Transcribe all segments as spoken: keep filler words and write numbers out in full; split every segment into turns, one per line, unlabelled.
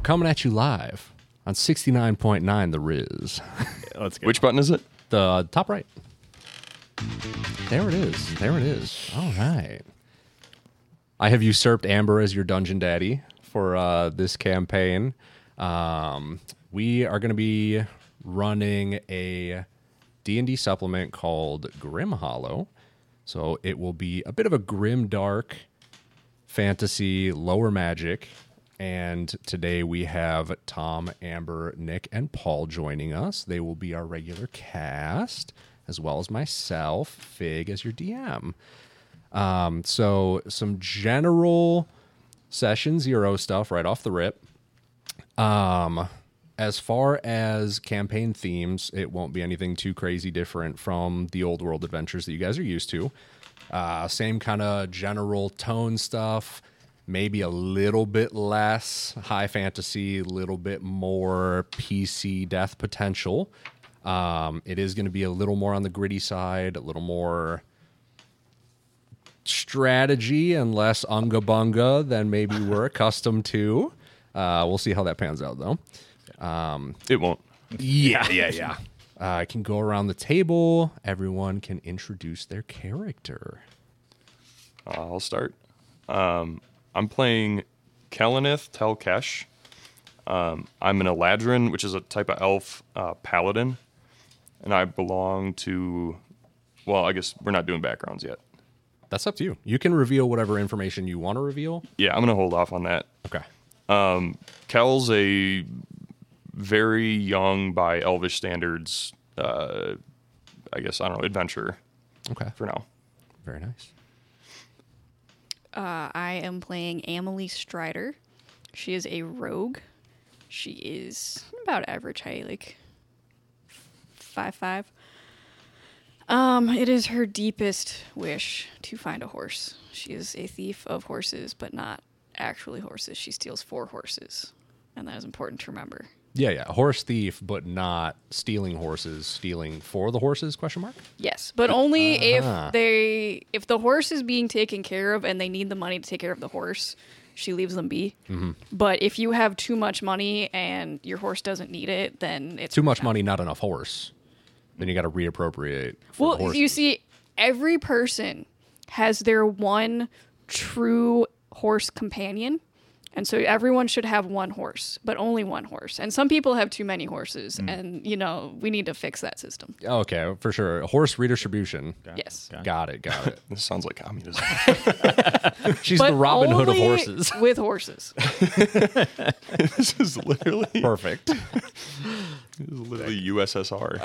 coming at you live on sixty-nine point nine The Riz.
Let's go.
Which button is it?
The top right. There it is. There it is. All right. I have usurped Amber as your dungeon daddy for uh, this campaign. Um, we are going to be running a D and D supplement called Grim Hollow. So it will be a bit of a grim, dark fantasy, lower magic. And today we have Tom, Amber, Nick, and Paul joining us. They will be our regular cast, as well as myself, Fig, as your D M. Um, so some general session zero stuff right off the rip. Um, as far as campaign themes, it won't be anything too crazy different from the old world adventures that you guys are used to. Uh, same kind of general tone stuff. Maybe a little bit less high fantasy, a little bit more P C death potential. Um, it is going to be a little more on the gritty side, a little more strategy and less unga bunga than maybe we're accustomed to. Uh, we'll see how that pans out, though. Um,
It won't.
yeah, yeah, yeah. Uh, I can go around the table. Everyone can introduce their character.
Uh, I'll start. Um, I'm playing Kelenith Telkesh. Um, I'm an Eladrin, which is a type of elf uh, paladin. And I belong to... Well, I guess we're not doing backgrounds yet.
That's up to you. You can reveal whatever information you want to reveal.
Yeah, I'm going to hold off on that.
Okay.
Um, Kel's a very young, by Elvish standards, uh, I guess, I don't know, adventurer
Okay.
for now.
Very nice.
Uh, I am playing Amelie Strider. She is a rogue. She is about average height, like five five. Um, it is her deepest wish to find a horse. She is a thief of horses, but not actually horses. She steals for horses, and that is important to remember.
Yeah, yeah. Horse thief, but not stealing horses. Stealing for the horses? Question mark.
Yes, but only
Ah.
if they if the horse is being taken care of and they need the money to take care of the horse, she leaves them be.
Mm-hmm.
But if you have too much money and your horse doesn't need it, then it's
Too much money, not enough horse. Then you got to reappropriate. For the
Well,
horses.
you see, every person has their one true horse companion. And so everyone should have one horse, but only one horse. And some people have too many horses,
Mm.
and, you know, we need to fix that system.
Okay, for sure. Horse redistribution.
Yes.
Okay.
Got it, got it.
This sounds like communism.
She's
But
the Robin Hood of
only
horses.
with horses.
This is literally,
Perfect.
this is literally U S S R.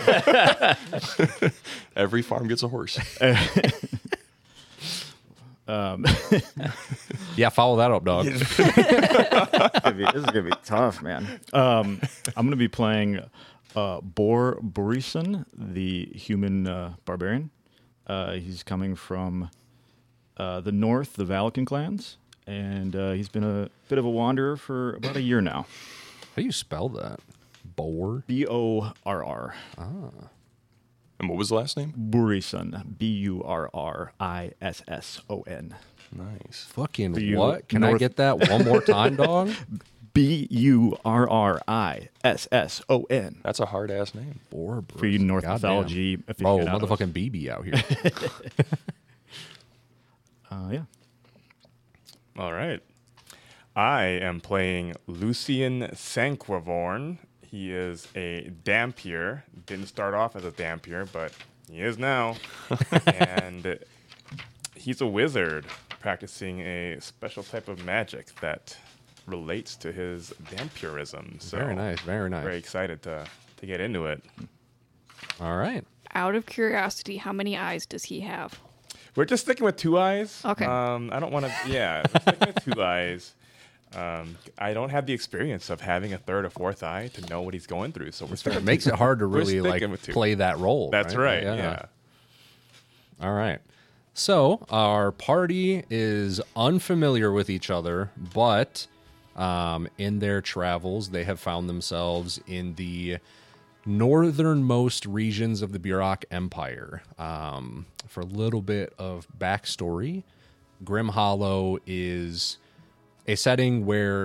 Every farm gets a horse.
Um,
Yeah, follow that up, dog.
this, is gonna be, this is gonna be tough, man. Um, I'm gonna be playing uh, Bor Borison, the human uh, barbarian. Uh, he's coming from uh, the north, the Valakan clans, and uh, he's been a bit of a wanderer for about a year now.
How do you spell that? Boar?
B O R R.
And what was the last name?
Burison. B U R R I S S O N.
Nice.
Fucking
For you
what? Can I
North-
get that one more time, dog?
B U R R I S S O N.
That's a hard ass name.
Boar
For you North
Goddamn.
mythology
Oh,
aficionados.
motherfucking B B out here.
Uh, yeah.
All right. I am playing Lucian Sanquivorn. He is a Dampier. Didn't start off as a Dampier, but he is now. And he's a wizard practicing a special type of magic that relates to his Dampirism. So
Very nice, very nice.
Very excited to, to get into it.
All right.
Out of curiosity, how many eyes does he have?
We're just sticking with two eyes.
Okay.
Um, I don't want to. Yeah, we're sticking with two eyes. Um, I don't have the experience of having a third or fourth eye to know what he's going through, so we're
It
sticking.
makes it hard to
We're
really like
sticking with two.
play that role.
That's right.
right.
Yeah.
All right. So our party is unfamiliar with each other, but um, in their travels, they have found themselves in the northernmost regions of the Burok Empire. Um, for a little bit of backstory, Grim Hollow is a setting where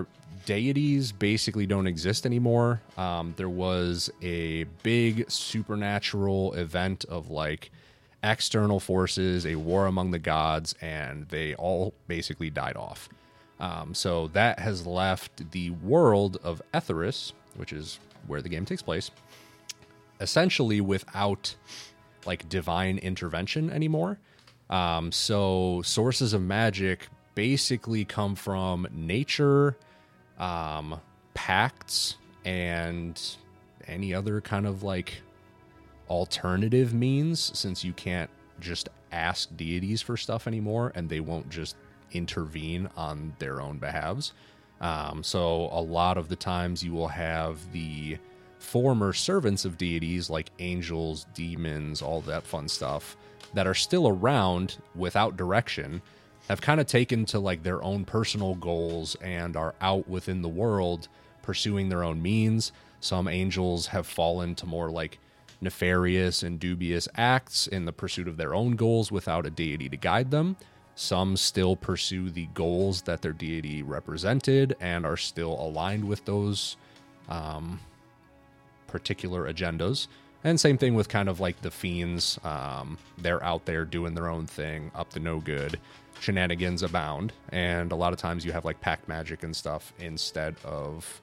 deities basically don't exist anymore. Um, there was a big supernatural event of like external forces, a war among the gods, and they all basically died off. Um, so that has left the world of Etheris, which is where the game takes place, essentially without like divine intervention anymore. Um, so sources of magic basically come from nature, um, pacts, and any other kind of like alternative means, since you can't just ask deities for stuff anymore and they won't just intervene on their own behalves. Um, so a lot of the times you will have the former servants of deities like angels, demons, all that fun stuff that are still around without direction, have kind of taken to like their own personal goals and are out within the world pursuing their own means. Some angels have fallen to more like nefarious and dubious acts in the pursuit of their own goals without a deity to guide them. Some still pursue the goals that their deity represented and are still aligned with those um, particular agendas. And same thing with kind of like the fiends. Um, they're out there doing their own thing, up to no good. Shenanigans abound. And a lot of times you have like pact magic and stuff instead of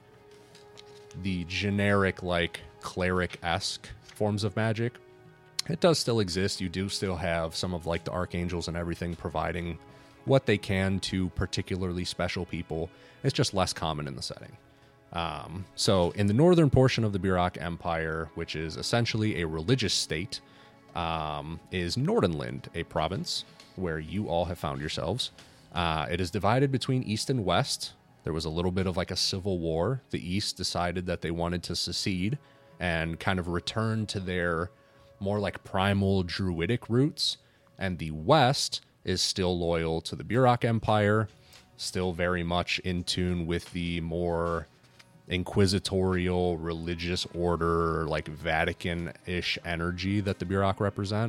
the generic like cleric-esque forms of magic. It does still exist. You do still have some of like the archangels and everything providing what they can to particularly special people. It's just less common in the setting. Um, so in the northern portion of the Burak Empire, which is essentially a religious state, um, is Nordenland, a province where you all have found yourselves. Uh, it is divided between east and west. There was a little bit of like a civil war. The east decided that they wanted to secede and kind of return to their more like primal druidic roots. And the west is still loyal to the Burak Empire, still very much in tune with the more inquisitorial religious order, like Vatican-ish energy that the Burak represent.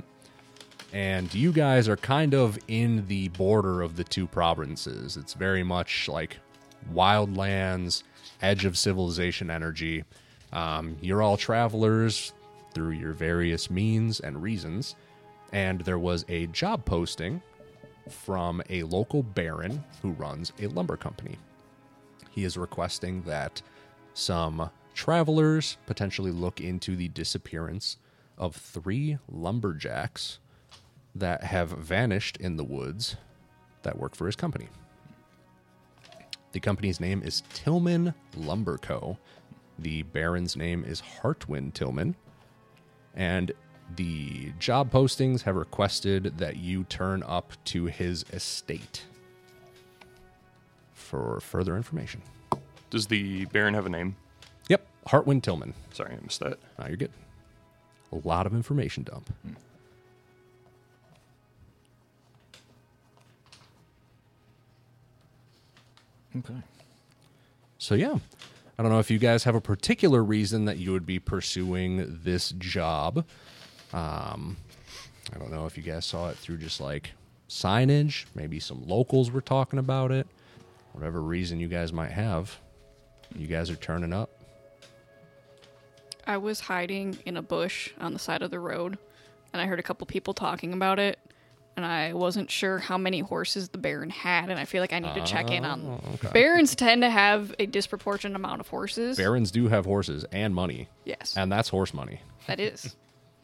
And you guys are kind of in the border of the two provinces. It's very much like wildlands, edge of civilization energy. Um, you're all travelers through your various means and reasons. And there was a job posting from a local baron who runs a lumber company. He is requesting that some travelers potentially look into the disappearance of three lumberjacks that have vanished in the woods that work for his company. The company's name is Tillman Lumber Co. The baron's name is Hartwin Tillman. And the job postings have requested that you turn up to his estate for further information.
Does the Baron have a name?
Yep, Hartwin Tillman.
Sorry, I missed that.
Ah, you're good. A lot of information dump.
Hmm.
Okay.
So, yeah. I don't know if you guys have a particular reason that you would be pursuing this job. Um, I don't know if you guys saw it through just like signage. Maybe some locals were talking about it. Whatever reason you guys might have. You guys are turning up.
I was hiding in a bush on the side of the road, and I heard a couple people talking about it, and I wasn't sure how many horses the Baron had, and I feel like I need to check in on them.
Oh, okay.
Barons tend to have a disproportionate amount of horses.
Barons do have horses and money.
Yes,
And that's horse money.
that is.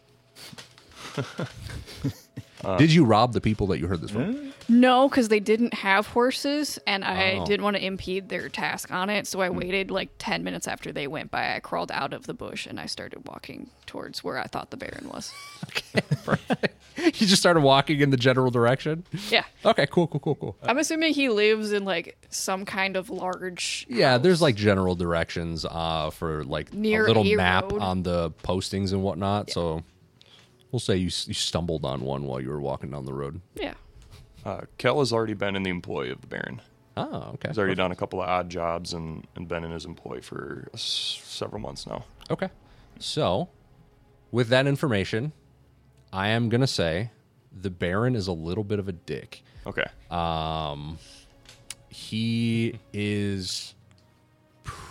Uh, Did you rob the people that you heard this from?
No, because they didn't have horses, and I
Oh.
didn't want to impede their task on it, so I waited like ten minutes after they went by. I crawled out of the bush, and I started walking towards where I thought the Baron was.
You just started walking in the general direction?
Yeah.
Okay, cool, cool, cool, cool.
I'm assuming he lives in like some kind of large
Yeah,
house.
there's like general directions uh, for like
Near
a little
a
map
road.
on the postings and whatnot. So we'll say you, you stumbled on one while you were walking down the road.
Yeah.
Uh, Kel has already been in the employ of the Baron.
Oh, okay.
He's already done a couple of odd jobs and, and been in his employ for s- several months now.
Okay. So, with that information, I am going to say the Baron is a little bit of a dick.
Okay.
Um, he is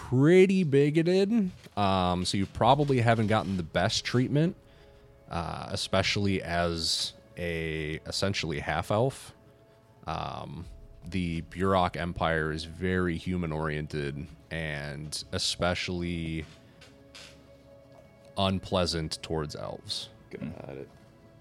pretty bigoted, um, so you probably haven't gotten the best treatment, uh, especially as a essentially half elf. Um, the Burok Empire is very human oriented and especially unpleasant towards elves.
Got it.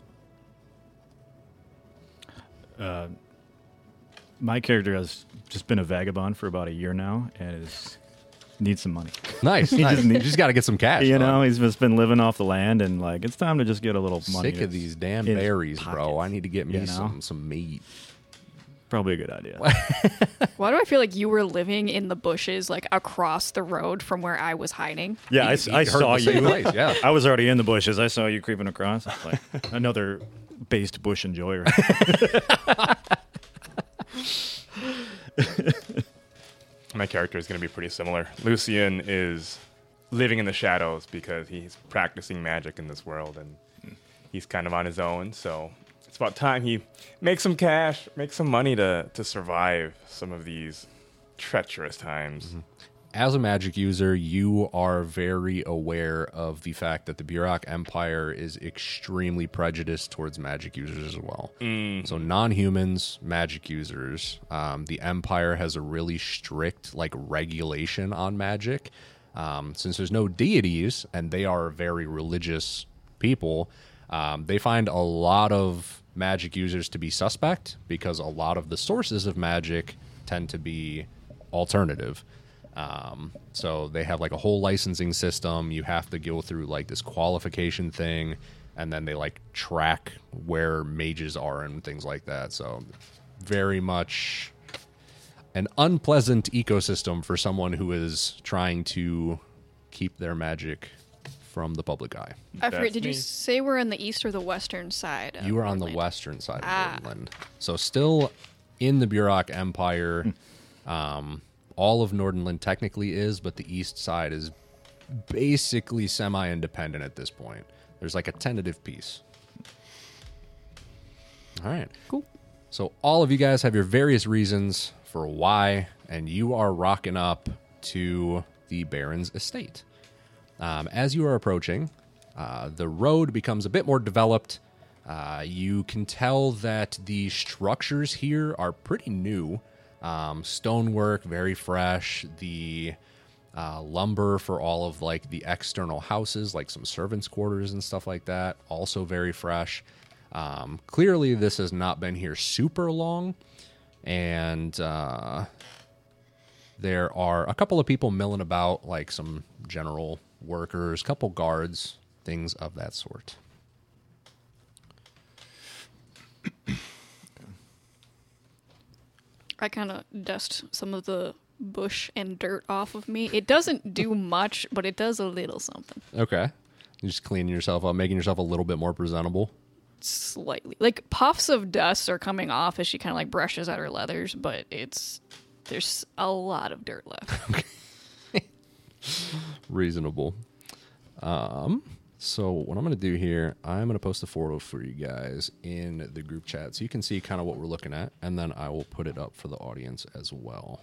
My character has just been a vagabond for about a year now and is needs some money.
Nice. nice.
just
you
need-
just got to get some cash.
You
bud.
know, he's just been living off the land, and like it's time to just get a little money.
Sick of these damn
in his
berries, bro.
pocket,
I need to get me
you know?
some some meat.
Probably a good idea.
Why do I feel like you were living in the bushes, like across the road from where I was hiding?
Yeah, I,
He-
I
he heard
saw
the same
you.
place, yeah.
I was already in the bushes. I saw you creeping across. I was like another based bush enjoyer.
My character is going to be pretty similar. Lucian is living in the shadows because he's practicing magic in this world, and he's kind of on his own. So it's about time he makes some cash, makes some money to to survive some of these treacherous times.
As a magic user, you are very aware of the fact that the Burok Empire is extremely prejudiced towards magic users as well. So non-humans, magic users. Um, the Empire has a really strict like regulation on magic. Um, since there's no deities and they are very religious people, um, they find a lot of magic users to be suspect because a lot of the sources of magic tend to be alternative. Um, so they have like a whole licensing system. You have to go through like this qualification thing, and then they like track where mages are and things like that. So very much an unpleasant ecosystem for someone who is trying to keep their magic from the public eye.
I forget,
That's
did you
me.
say we're on the east or the western side? of
You are on the
Northland?
western side of
Ah.
Nordland. So still in the Burok Empire. Um, all of Nordenland technically is, but the east side is basically semi-independent at this point. There's like a tentative piece. All right.
Cool.
So all of you guys have your various reasons for why, and you are rocking up to the Baron's estate. Um, as you are approaching, uh, the road becomes a bit more developed. Uh, you can tell that the structures here are pretty new. Um, stonework, very fresh. The uh, lumber for all of like the external houses, like some servants' quarters and stuff like that, also very fresh. Um, clearly, this has not been here super long, and uh, there are a couple of people milling about, like some general workers, couple guards, things of that sort.
I kind of dust some of the bush and dirt off of me. It doesn't do much, but it does a little something.
Okay. You're just cleaning yourself up, making yourself a little bit more presentable.
Slightly. Like puffs of dust are coming off as she kind of like brushes at her leathers, but it's there's a lot of dirt left.
Reasonable. Um, so what I'm going to do here, I'm going to post the photo for you guys in the group chat so you can see kind of what we're looking at, and then I will put it up for the audience as well.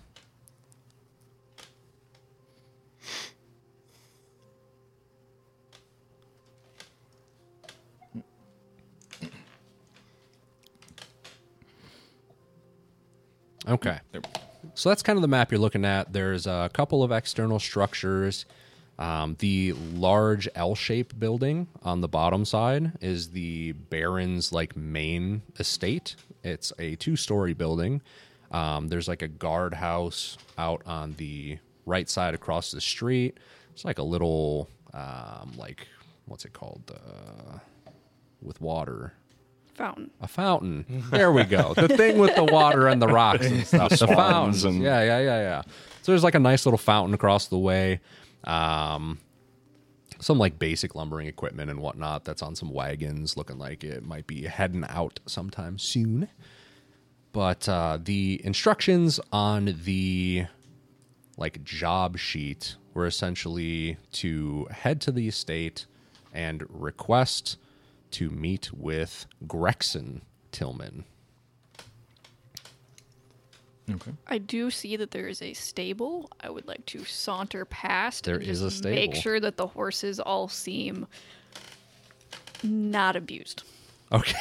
Okay. So that's kind of the map you're looking at. There's a couple of external structures. Um, the large L-shaped building on the bottom side is the Baron's like main estate. It's a two-story building. Um, there's like a guardhouse out on the right side across the street. It's like a little, um, like what's it called? Uh, with water.
Fountain.
A fountain. There we go. The thing with the water and the rocks and stuff. The,
swans
fountains.
and-
Yeah, yeah, yeah, yeah. So there's like a nice little fountain across the way. Um, some like basic lumbering equipment and whatnot that's on some wagons, looking like it might be heading out sometime soon. But uh, the instructions on the like job sheet were essentially to head to the estate and request to meet with Grexon Tillman.
Okay.
I do see that there is a stable. I would like to saunter past.
There
and
is
just
a stable.
Make sure that the horses all seem not abused.
Okay.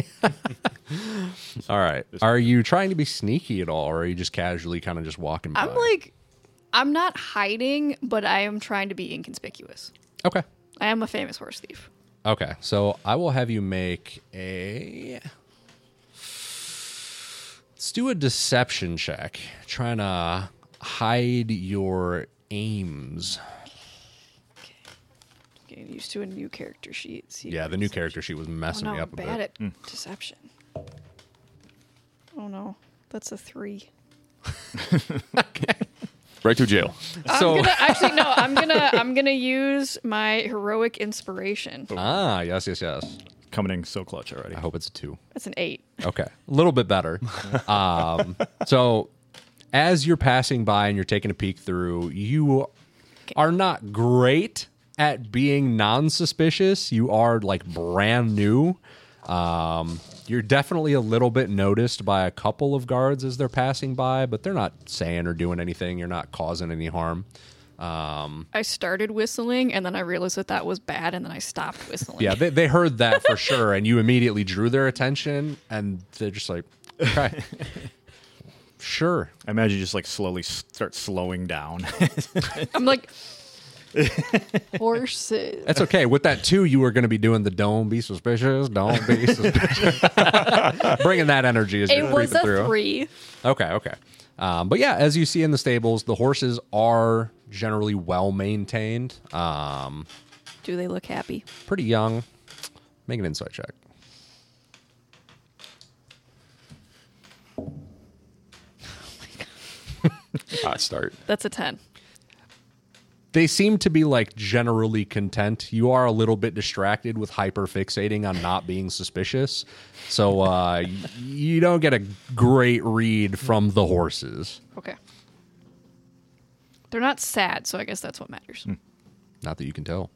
All right. Are you trying to be sneaky at all, or are you just casually kind of just walking by?
I'm like, I'm not hiding, but I am trying to be inconspicuous.
Okay.
I am a famous horse thief.
Okay. So I will have you make a. Let's do a deception check. Trying to hide your aims.
Getting used to a new character sheet. See
Yeah, the new character sheet was
Oh
messing
no,
me
I'm
up a
bad
bit.
at deception. Oh no, that's a three.
Right to jail.
So-
I'm gonna, actually no, I'm gonna I'm gonna use my heroic inspiration.
Ah, yes, yes, yes.
Coming in so clutch already.
I hope it's a two.
That's an eight.
Okay, a little bit better. um, so, as you're passing by and you're taking a peek through, you are not great at being non-suspicious. You are like brand new. Um, you're definitely a little bit noticed by a couple of guards as they're passing by, but they're not saying or doing anything. You're not causing any harm. Um,
I started whistling and then I realized that that was bad and then I stopped whistling.
yeah, they, they heard that for sure, and you immediately drew their attention, and they're just like, okay. Sure.
I imagine you just like slowly start slowing down.
I'm like horses.
That's okay. With that too, you were going to be doing the don't be suspicious, don't be suspicious. Bringing that energy as
It
you're
was
creeping
a
through.
three.
Okay, okay. Um, but yeah, as you see in the stables, the horses are generally well maintained. Um,
Do they look happy?
pretty young. Make an insight check.
Hot start.
That's a ten.
They seem to be like generally content. You are a little bit distracted with hyper fixating on not being suspicious. So uh, y- you don't get a great read from the horses.
Okay. They're not sad, so I guess that's what matters.
Not that you can tell.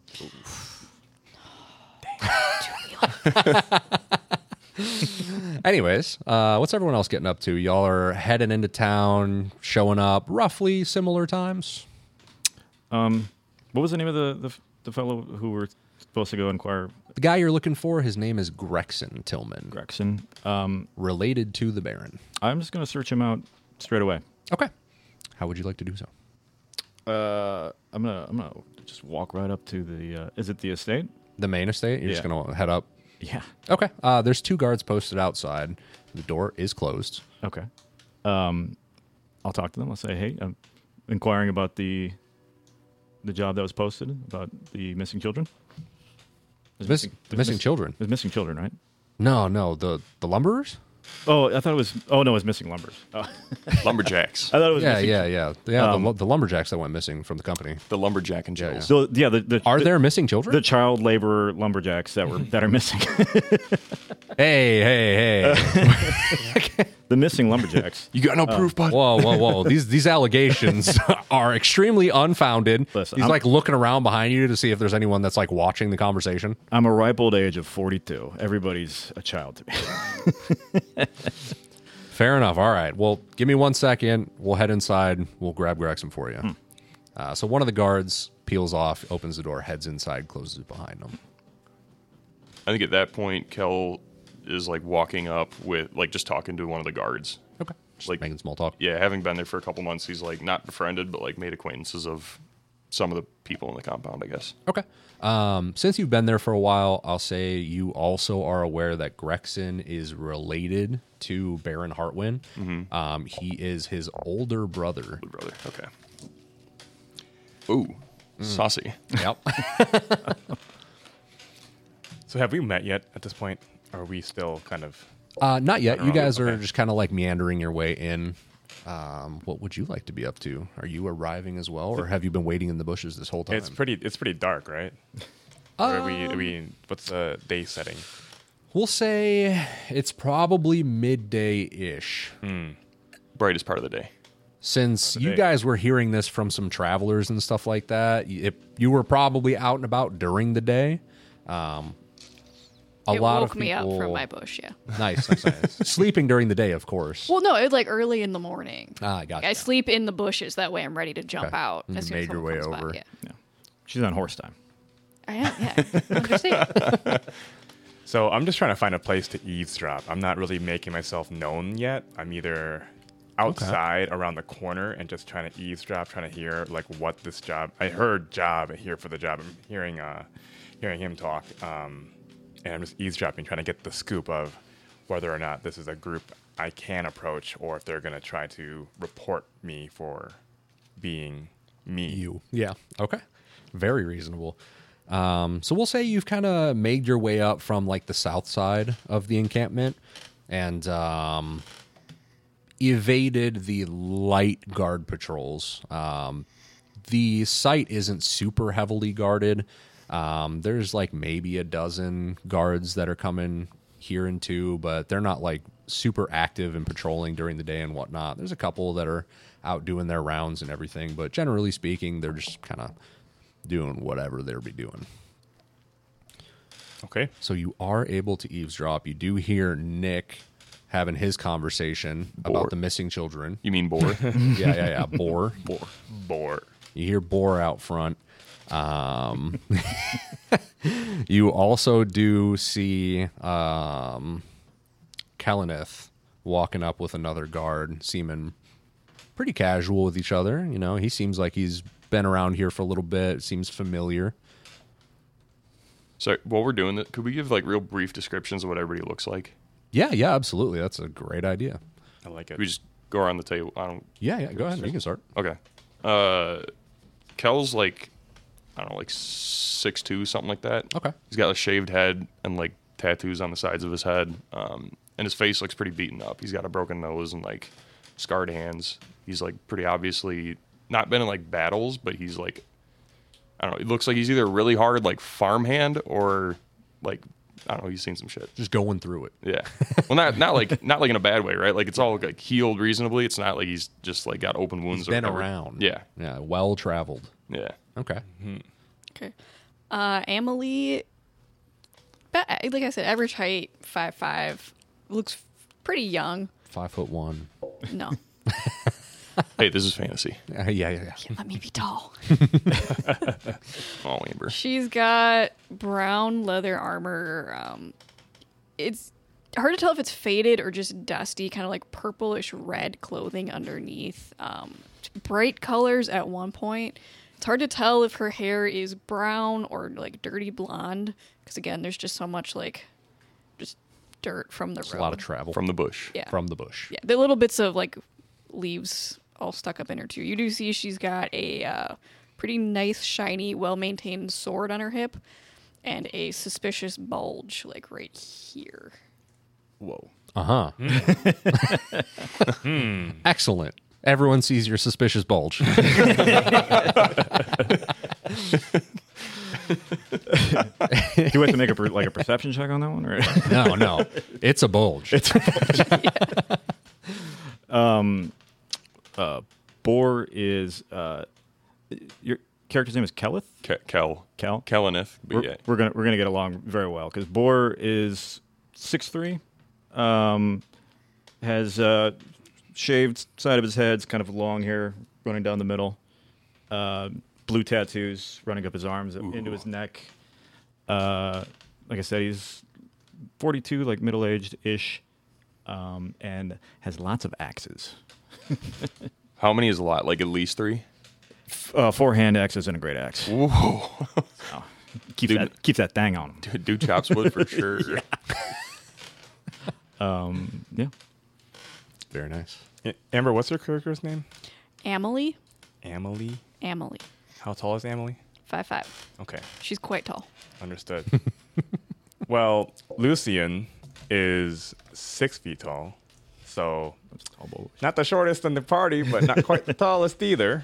Anyways, uh, what's everyone else getting up to? Y'all are heading into town, showing up roughly similar times.
Um, what was the name of the, the the fellow who were supposed to go inquire?
The guy you're looking for, his name is Grexon Tillman,
Gregson. Um,
related to the Baron.
I'm just gonna search him out straight away.
Okay. How would you like to do so?
Uh, I'm gonna I'm gonna just walk right up to the. Uh, is it the estate?
The main estate? You're just
Yeah.
going to head up?
Yeah.
Okay. Uh, there's two guards posted outside. The door is closed.
Okay. Um, I'll talk to them. I'll say, hey, I'm inquiring about the the job that was posted about the missing children. There's
Miss, the
there's
missing
miss-
children?
There's missing children, right?
No, no. The, the lumberers?
Oh, I thought it was. Oh no, it was missing lumbers. Oh.
Lumberjacks.
I thought it was.
Yeah,
missing,
yeah, yeah. Yeah,
Um,
the, the lumberjacks that went missing from the company.
The lumberjack and
Yeah,
Jills.
So yeah, the, the
Are
the,
there missing children?
the child labor lumberjacks that were that are missing?
hey, hey, hey.
The missing lumberjacks.
You got no proof, bud.
Whoa, whoa, whoa. These these allegations are extremely unfounded.
Listen,
He's
I'm-
like looking around behind you to see if there's anyone that's like watching the conversation.
I'm a ripe old age of forty-two. Everybody's a child to me.
Fair enough. All right. Well, give me one second. We'll head inside. We'll grab Gregson for you. Uh, so one of the guards peels off, opens the door, heads inside, closes it behind him.
I think at that point, Kel is like walking up with, like, just talking to one of the guards.
Okay. Just
Like-
making small talk.
Yeah, having been there for a couple months, he's like not befriended, but like made acquaintances of some of the people in the compound, I guess.
Okay. Um, since you've been there for a while, I'll say you also are aware that Gregson is related to Baron Hartwin. Um, he is his older brother.
Good brother. Okay. Ooh, saucy.
Yep.
So have we met yet at this point? Or are we still kind of...
Uh, not yet. You guys are
Okay.
just kind of like meandering your way in. Um, what would you like to be up to? Are you arriving as well, or have you been waiting in the bushes this whole time?
It's pretty It's pretty dark, right? or are we, are we... What's the day setting?
We'll say it's probably midday-ish.
Brightest part of the day.
Since
the
you
day.
guys were hearing this from some travelers and stuff like that, it, you were probably out and about during the day. Um, A
it
lot
woke
of
me up
people-
from my bush, yeah.
Nice, nice, nice. Sleeping during the day, of course.
Well, no, it's like early in the morning.
Ah, gotcha.
I sleep in the bushes. That way I'm ready to jump
Okay.
out.
You
As soon as
made your
someone
way
comes by,
over.
Yeah.
Yeah. She's on horse time.
I am, yeah. I understand.
So I'm just trying to find a place to eavesdrop. I'm not really making myself known yet. I'm either outside around the corner and just trying to eavesdrop, trying to hear like what this job. I heard job here for the job. I'm hearing uh, hearing him talk, um, and I'm just eavesdropping, trying to get the scoop of whether or not this is a group I can approach, or if they're going to try to report me for being me.
You. Yeah. Okay. Very reasonable. Um, so we'll say you've kind of made your way up from like the south side of the encampment and um, evaded the light guard patrols. Um, the site isn't super heavily guarded. Um, there's like maybe a dozen guards that are coming here and two, but they're not like super active and patrolling during the day and whatnot. There's a couple that are out doing their rounds and everything, but generally speaking, they're just kind of doing whatever they'll be doing.
Okay.
So you are able to eavesdrop. You do hear Nick having his conversation
Boar.
about the missing children.
You mean boar?
Yeah, yeah, yeah. Boar.
boar.
Boar.
You hear Boar out front. Um, you also do see um, Kalanith walking up with another guard, seeming pretty casual with each other. You know, he seems like he's been around here for a little bit. Seems familiar.
So while we're doing that, could we give like real brief descriptions of what everybody looks like?
Yeah, yeah, absolutely. That's a great idea.
I like it.
We just go around the table. I don't.
Yeah, yeah. Go ahead. You can start.
Okay. Uh, Kel's like, I don't know, like six two, something like that.
Okay.
He's got a shaved head and like tattoos on the sides of his head. Um, and his face looks pretty beaten up. He's got a broken nose and like scarred hands. He's like pretty obviously not been in like battles, but he's like, I don't know. It looks like he's either really hard like farmhand or like, I don't know. He's seen some shit.
Just going through it.
Yeah. Well, not not like not like in a bad way, right? Like it's all like healed reasonably. It's not like he's just like got open wounds.
He's
or
been
whatever.
around.
Yeah.
Yeah. Well traveled.
Yeah.
Okay.
Okay. Uh, Amelie, ba- like I said, average height, five five, looks pretty young.
Five foot one.
No.
Hey, this is fantasy.
Uh, yeah, yeah, yeah.
Let me be tall.
Oh, Amber.
She's got brown leather armor. Um, it's hard to tell if it's faded or just dusty, kind of like purplish red clothing underneath. Um, bright colors at one point. It's hard to tell if her hair is brown or like dirty blonde, because again, there's just so much like just dirt from the
It's
road.
a lot of travel
From the bush.
yeah,
from the bush.
yeah, the little bits of like leaves all stuck up in her too. You do see she's got a uh, pretty nice, shiny, well-maintained sword on her hip, and a suspicious bulge like right here.
Whoa.
Uh huh. Excellent. Everyone sees your suspicious bulge.
Do we have to make a per- like a perception check on that one? Or?
no, no. It's a bulge. It's
uh, Boar is uh, your character's name is Kelith.
Ke- Kel.
Kel.
Kelenith. But
We're,
yeah.
we're gonna we're gonna get along very well because Boar is six three, um, has uh, shaved side of his head's kind of long hair running down the middle, uh, blue tattoos running up his arms into his neck. Uh, like I said, he's forty-two, like middle aged ish, um, and has lots of axes.
How many is a lot? Like at least three?
Uh, four hand axes and a great axe.
Whoa.
Keeps
Dude.
that keeps that thing on him.
Dude, dude chops wood for sure.
Um, yeah.
very nice.
Yeah, Amber, what's your character's name?
Amelie,
Amelie.
Amelie,
How tall is Amelie?
five five.
Okay,
She's quite tall.
understood. Well, Lucian is six feet tall, so not the shortest in the party, but not quite the tallest either.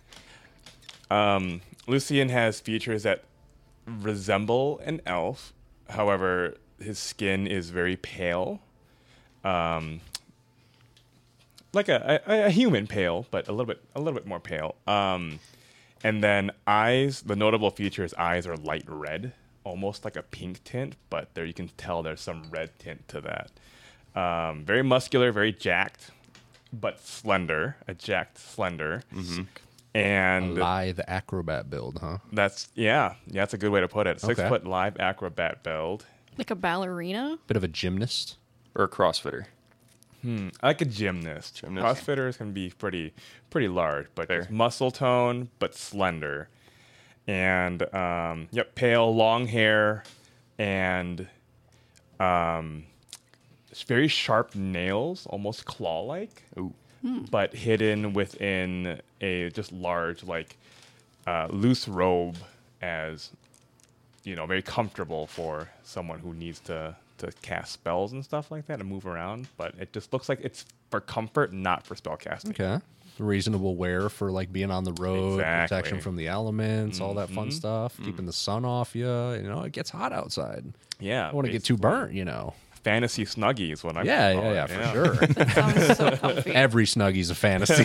Um, Lucian has features that resemble an elf. However, his skin is very pale. Um, like a, a, a human pale, but a little bit a little bit more pale. Um, and then eyes, the notable feature is eyes are light red, almost like a pink tint, but there you can tell there's some red tint to that. Um, very muscular, very jacked, but slender. A jacked slender.
Mm-hmm.
And
Lithe acrobat build, huh?
that's yeah, yeah, that's a good way to put it. Six
Okay.
foot live acrobat build.
Like a ballerina?
Bit of a gymnast.
Or a CrossFitter.
Hmm, I like a gymnast.
Gymnast.
CrossFitters can be pretty pretty large, but
Fair.
just muscle tone, but slender. And um, yep, pale, long hair, and um, it's very sharp nails, almost claw-like,
Ooh.
but hidden within a just large, like uh, loose robe, as you know, very comfortable for someone who needs to to cast spells and stuff like that and move around. But it just looks like it's for comfort, not for spell casting.
Okay. Reasonable wear for like being on the road,
Exactly.
protection from the elements, all that fun
Mhm.
stuff,
Mm.
keeping the sun off you. You know, it gets hot outside.
Yeah,
I don't want to get too
basically.
burnt, you know.
Fantasy snuggie is what I'm.
Yeah,
calling
yeah,
it,
yeah, for sure.
That sounds so comfy.
Every Snuggie's a fantasy.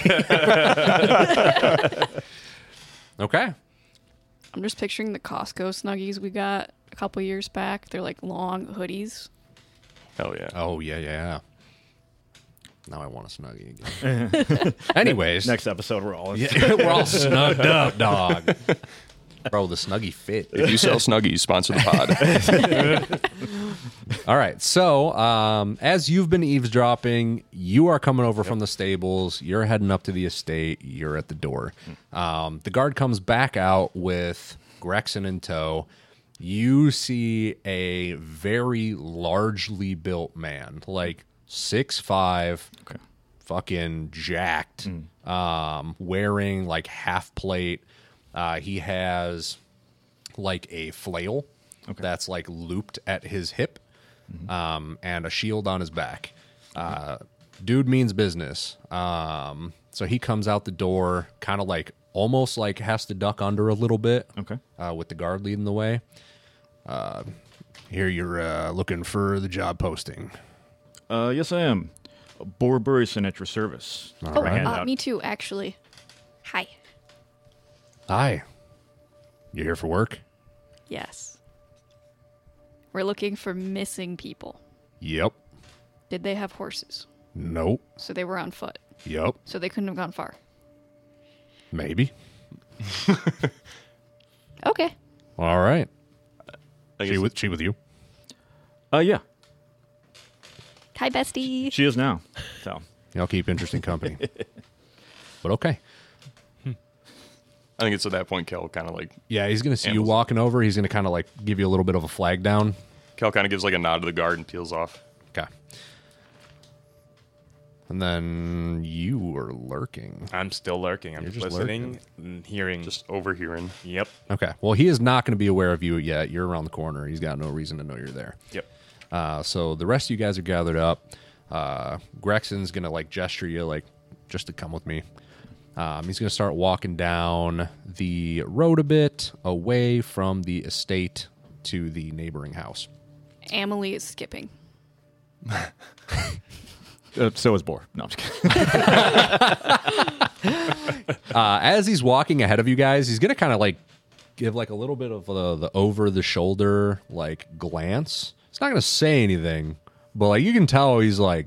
Okay.
I'm just picturing the Costco Snuggies we got a couple years back. They're like long hoodies.
Hell yeah.
Oh, yeah, yeah. Now I want a Snuggie again. Anyways.
Next episode, we're all in.
Yeah, we're all snugged up, dog. Bro, the Snuggie fit.
If you sell Snuggies, sponsor the pod.
All right. So, um, as you've been eavesdropping, you are coming over from the stables. You're heading up to the estate. You're at the door. Um, the guard comes back out with Grexon in tow. You see a very largely built man, like six five,
Okay.
fucking jacked, um, wearing like half plate. Uh, he has like a flail
Okay.
that's like looped at his hip, um, and a shield on his back. Uh, dude means business. Um, so he comes out the door, kind of like almost like has to duck under a little bit.
Okay.
Uh, with the guard leading the way. Uh, here you're uh, looking for the job posting.
Uh, yes, I am. Bor Burrison at your service.
All
Oh,
right.
hand
uh,
out.
me too, actually. Hi.
Hi. You here for work?
Yes. We're looking for missing people.
Yep.
Did they have horses?
Nope.
So they were on foot.
Yep.
So they couldn't have gone far.
Maybe.
Okay.
All right.
I
She
guess-
with she with you?
Uh, yeah,
Hi, bestie.
she is now. So,
I'll keep interesting company. But okay.
I think it's at that point Kel kind of like
Yeah, he's gonna see you
Ambles.
walking over. He's gonna kind of like give you a little bit of a flag down.
Kel kind of gives like a nod to the guard and peels off.
Okay. And then you were lurking.
I'm still lurking. I'm
You're
just
just
listening and hearing.
Just overhearing.
Yep.
Okay. Well, he is not going to be aware of you yet. You're around the corner. He's got no reason to know you're there.
Yep.
Uh, so the rest of you guys are gathered up. Uh, Grexon's going to like gesture you like just to come with me. Um, he's going to start walking down the road a bit away from the estate to the neighboring house.
Emily is skipping.
Uh, so is Bor. No, I'm just kidding.
Uh, as he's walking ahead of you guys, he's gonna kind of like give like a little bit of the, the over the shoulder like glance. He's not gonna say anything, but like you can tell he's like,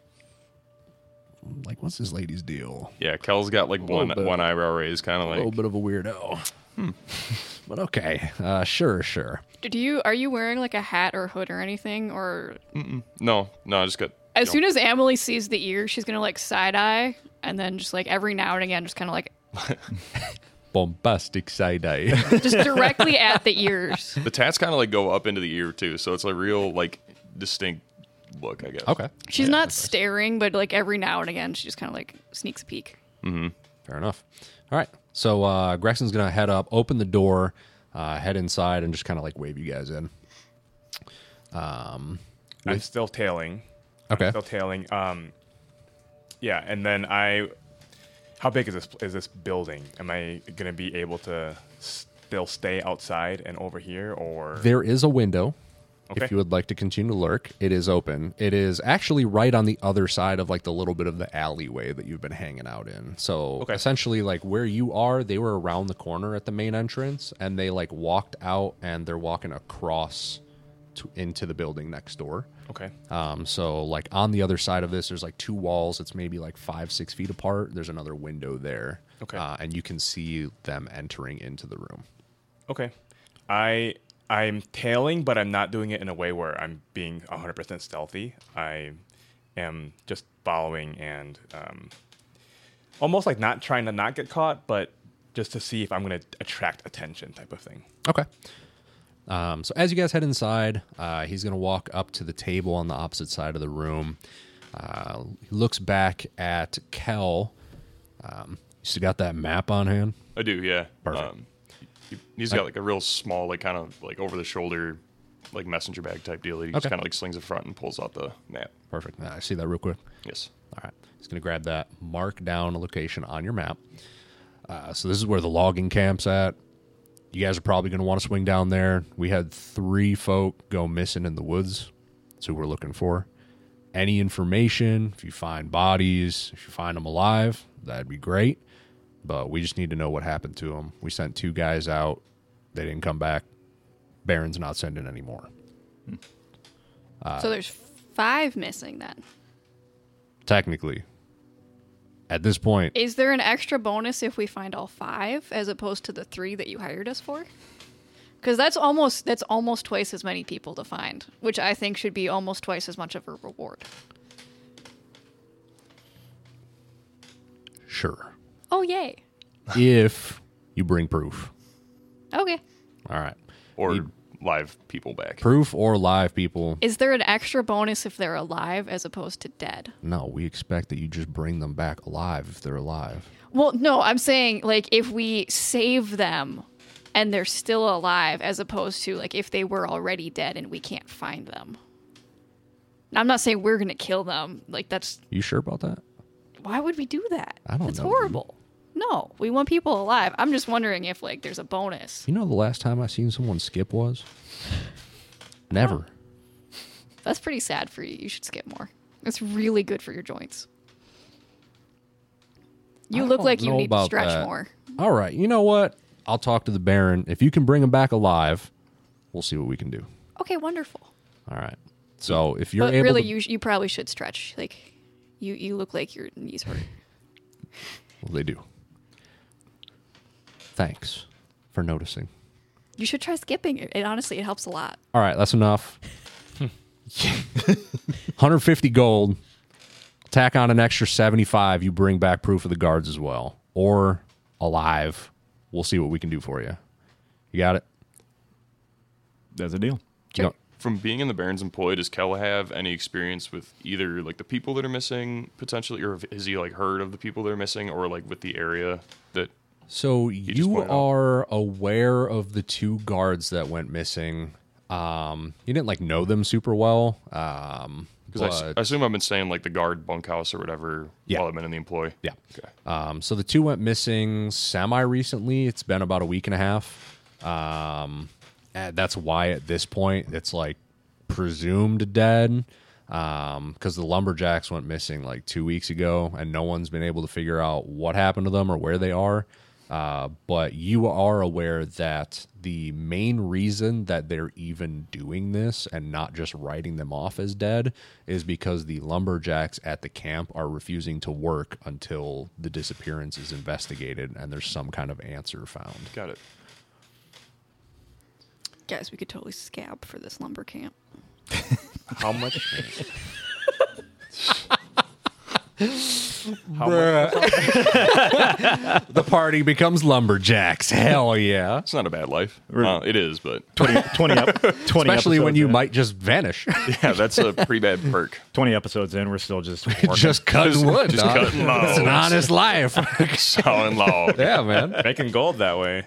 like what's this lady's deal?
Yeah, Kel's got like one
bit.
one eyebrow raised, kind of
A little
like.
bit of a weirdo. But okay, uh, sure, sure.
Do you are you wearing like a hat or hood or anything? Or
No, no, I just got.
as
you
soon
know,
as Emily sees the ear, she's gonna like side eye and then just like every now and again, just kind of like
Bombastic side eye.
just directly at the ears.
the tats kind of like go up into the ear too, so it's a real like distinct look, I guess.
Okay,
She's not staring, but like every now and again, she just kind of like sneaks a peek.
fair enough. All right, so uh, Grexon's gonna head up, open the door, uh, head inside, and just kind of like wave you guys in. Um,
I'm still tailing.
okay.
Still tailing. Um, yeah, and then I. How big is this? Is this building? Am I gonna be able to still stay outside and over here, or
There is a window
Okay.
if you would like to continue to lurk, it is open. It is actually right on the other side of like the little bit of the alleyway that you've been hanging out in. So
Okay.
essentially, like where you are, they were around the corner at the main entrance, and they like walked out, and they're walking across to, into the building next door.
Okay.
Um, so like on the other side of this, there's like two walls. It's maybe like five, six feet apart. There's another window there.
Okay.
Uh, and you can see them entering into the room.
Okay. I I'm tailing, but I'm not doing it in a way where I'm being one hundred percent stealthy. I am just following and um, almost like not trying to not get caught, but just to see if I'm going to attract attention type of thing.
Okay. Um, so as you guys head inside, uh, he's going to walk up to the table on the opposite side of the room. Uh, he looks back at Kel. Um, you still got that map on hand?
I do, yeah.
Perfect.
Um, he, he's got like a real small, like kind of like over the shoulder, like messenger bag type deal that he just
Okay.
kind of like slings in front and pulls out the map.
Perfect. Uh, I see that real quick.
Yes.
All right. He's going to grab that, mark down a location on your map. Uh, so this is where the logging camp's at. You guys are probably going to want to swing down there. We had three folk go missing in the woods. That's who we're looking for. Any information, if you find bodies, if you find them alive, that'd be great. But we just need to know what happened to them. We sent two guys out. They didn't come back. Baron's not sending any more.
so there's five missing then.
Technically, at this point,
Is there an extra bonus if we find all five as opposed to the three that you hired us for? Because that's almost that's almost twice as many people to find, which I think should be almost twice as much of a reward.
sure.
Oh yay!
If you bring proof.
Okay.
All right.
Or
You-
live people back.
Proof or live people.
Is there an extra bonus if they're alive as opposed to dead?
No, we expect that you just bring them back alive if they're alive.
Well, no, I'm saying like if we save them and they're still alive as opposed to like if they were already dead and we can't find them. Now, I'm not saying we're going to kill them. Like that's
You sure about that?
why would we do that?
I don't
That's
know,
horrible. No, we want people alive. I'm just wondering if like there's a bonus.
You know the last time I seen someone skip was? Never.
That's pretty sad for you. You should skip more. It's really good for your joints. You
I
look
don't
like you
know
need to
about
stretch
that.
more.
All right. You know what? I'll talk to the Baron. If you can bring him back alive, we'll see what we can do.
Okay, wonderful.
All right. So if you're
But
able
really,
to,
you you probably should stretch. Like, you you look like your knees hurt.
well, they do. Thanks for noticing.
You should try skipping it. It honestly, it helps a lot.
All right, that's enough. one hundred fifty gold. Tack on an extra seventy-five. You bring back proof of the guards as well. Or alive. We'll see what we can do for you. You got it?
That's a deal.
You don't-
From being in the Baron's employ, does Kel have any experience with either like the people that are missing potentially, or has he like heard of the people that are missing, or like with the area that?
So
just
you
pointed out.
are aware of the two guards that went missing. Um, you didn't like know them super well. Um,
Because I, s-
but-
I assume I've been saying like the guard bunkhouse or whatever
Yeah.
while I've been in the employ.
Yeah.
Okay.
Um, so the two went missing semi recently. It's been about a week and a half. Um, and that's why at this point it's like presumed dead. Um, because the lumberjacks went missing like two weeks ago, and no one's been able to figure out what happened to them or where they are. Uh, but you are aware that the main reason that they're even doing this and not just writing them off as dead is because the lumberjacks at the camp are refusing to work until the disappearance is investigated and there's some kind of answer found.
Got it.
Guys, we could totally scab for this lumber camp.
How much? How much?
The party becomes lumberjacks. Hell yeah.
It's not a bad life.
Really?
Uh, it is, but
twenty, twenty, ep- twenty
Especially when
episodes
you
in.
might just vanish.
yeah, that's a pretty bad perk.
twenty episodes in, we're still just working.
just cutting wood.
just
dog.
cutting
It's an
logs.
honest life.
Sawing log.
Yeah, man.
Making gold that way.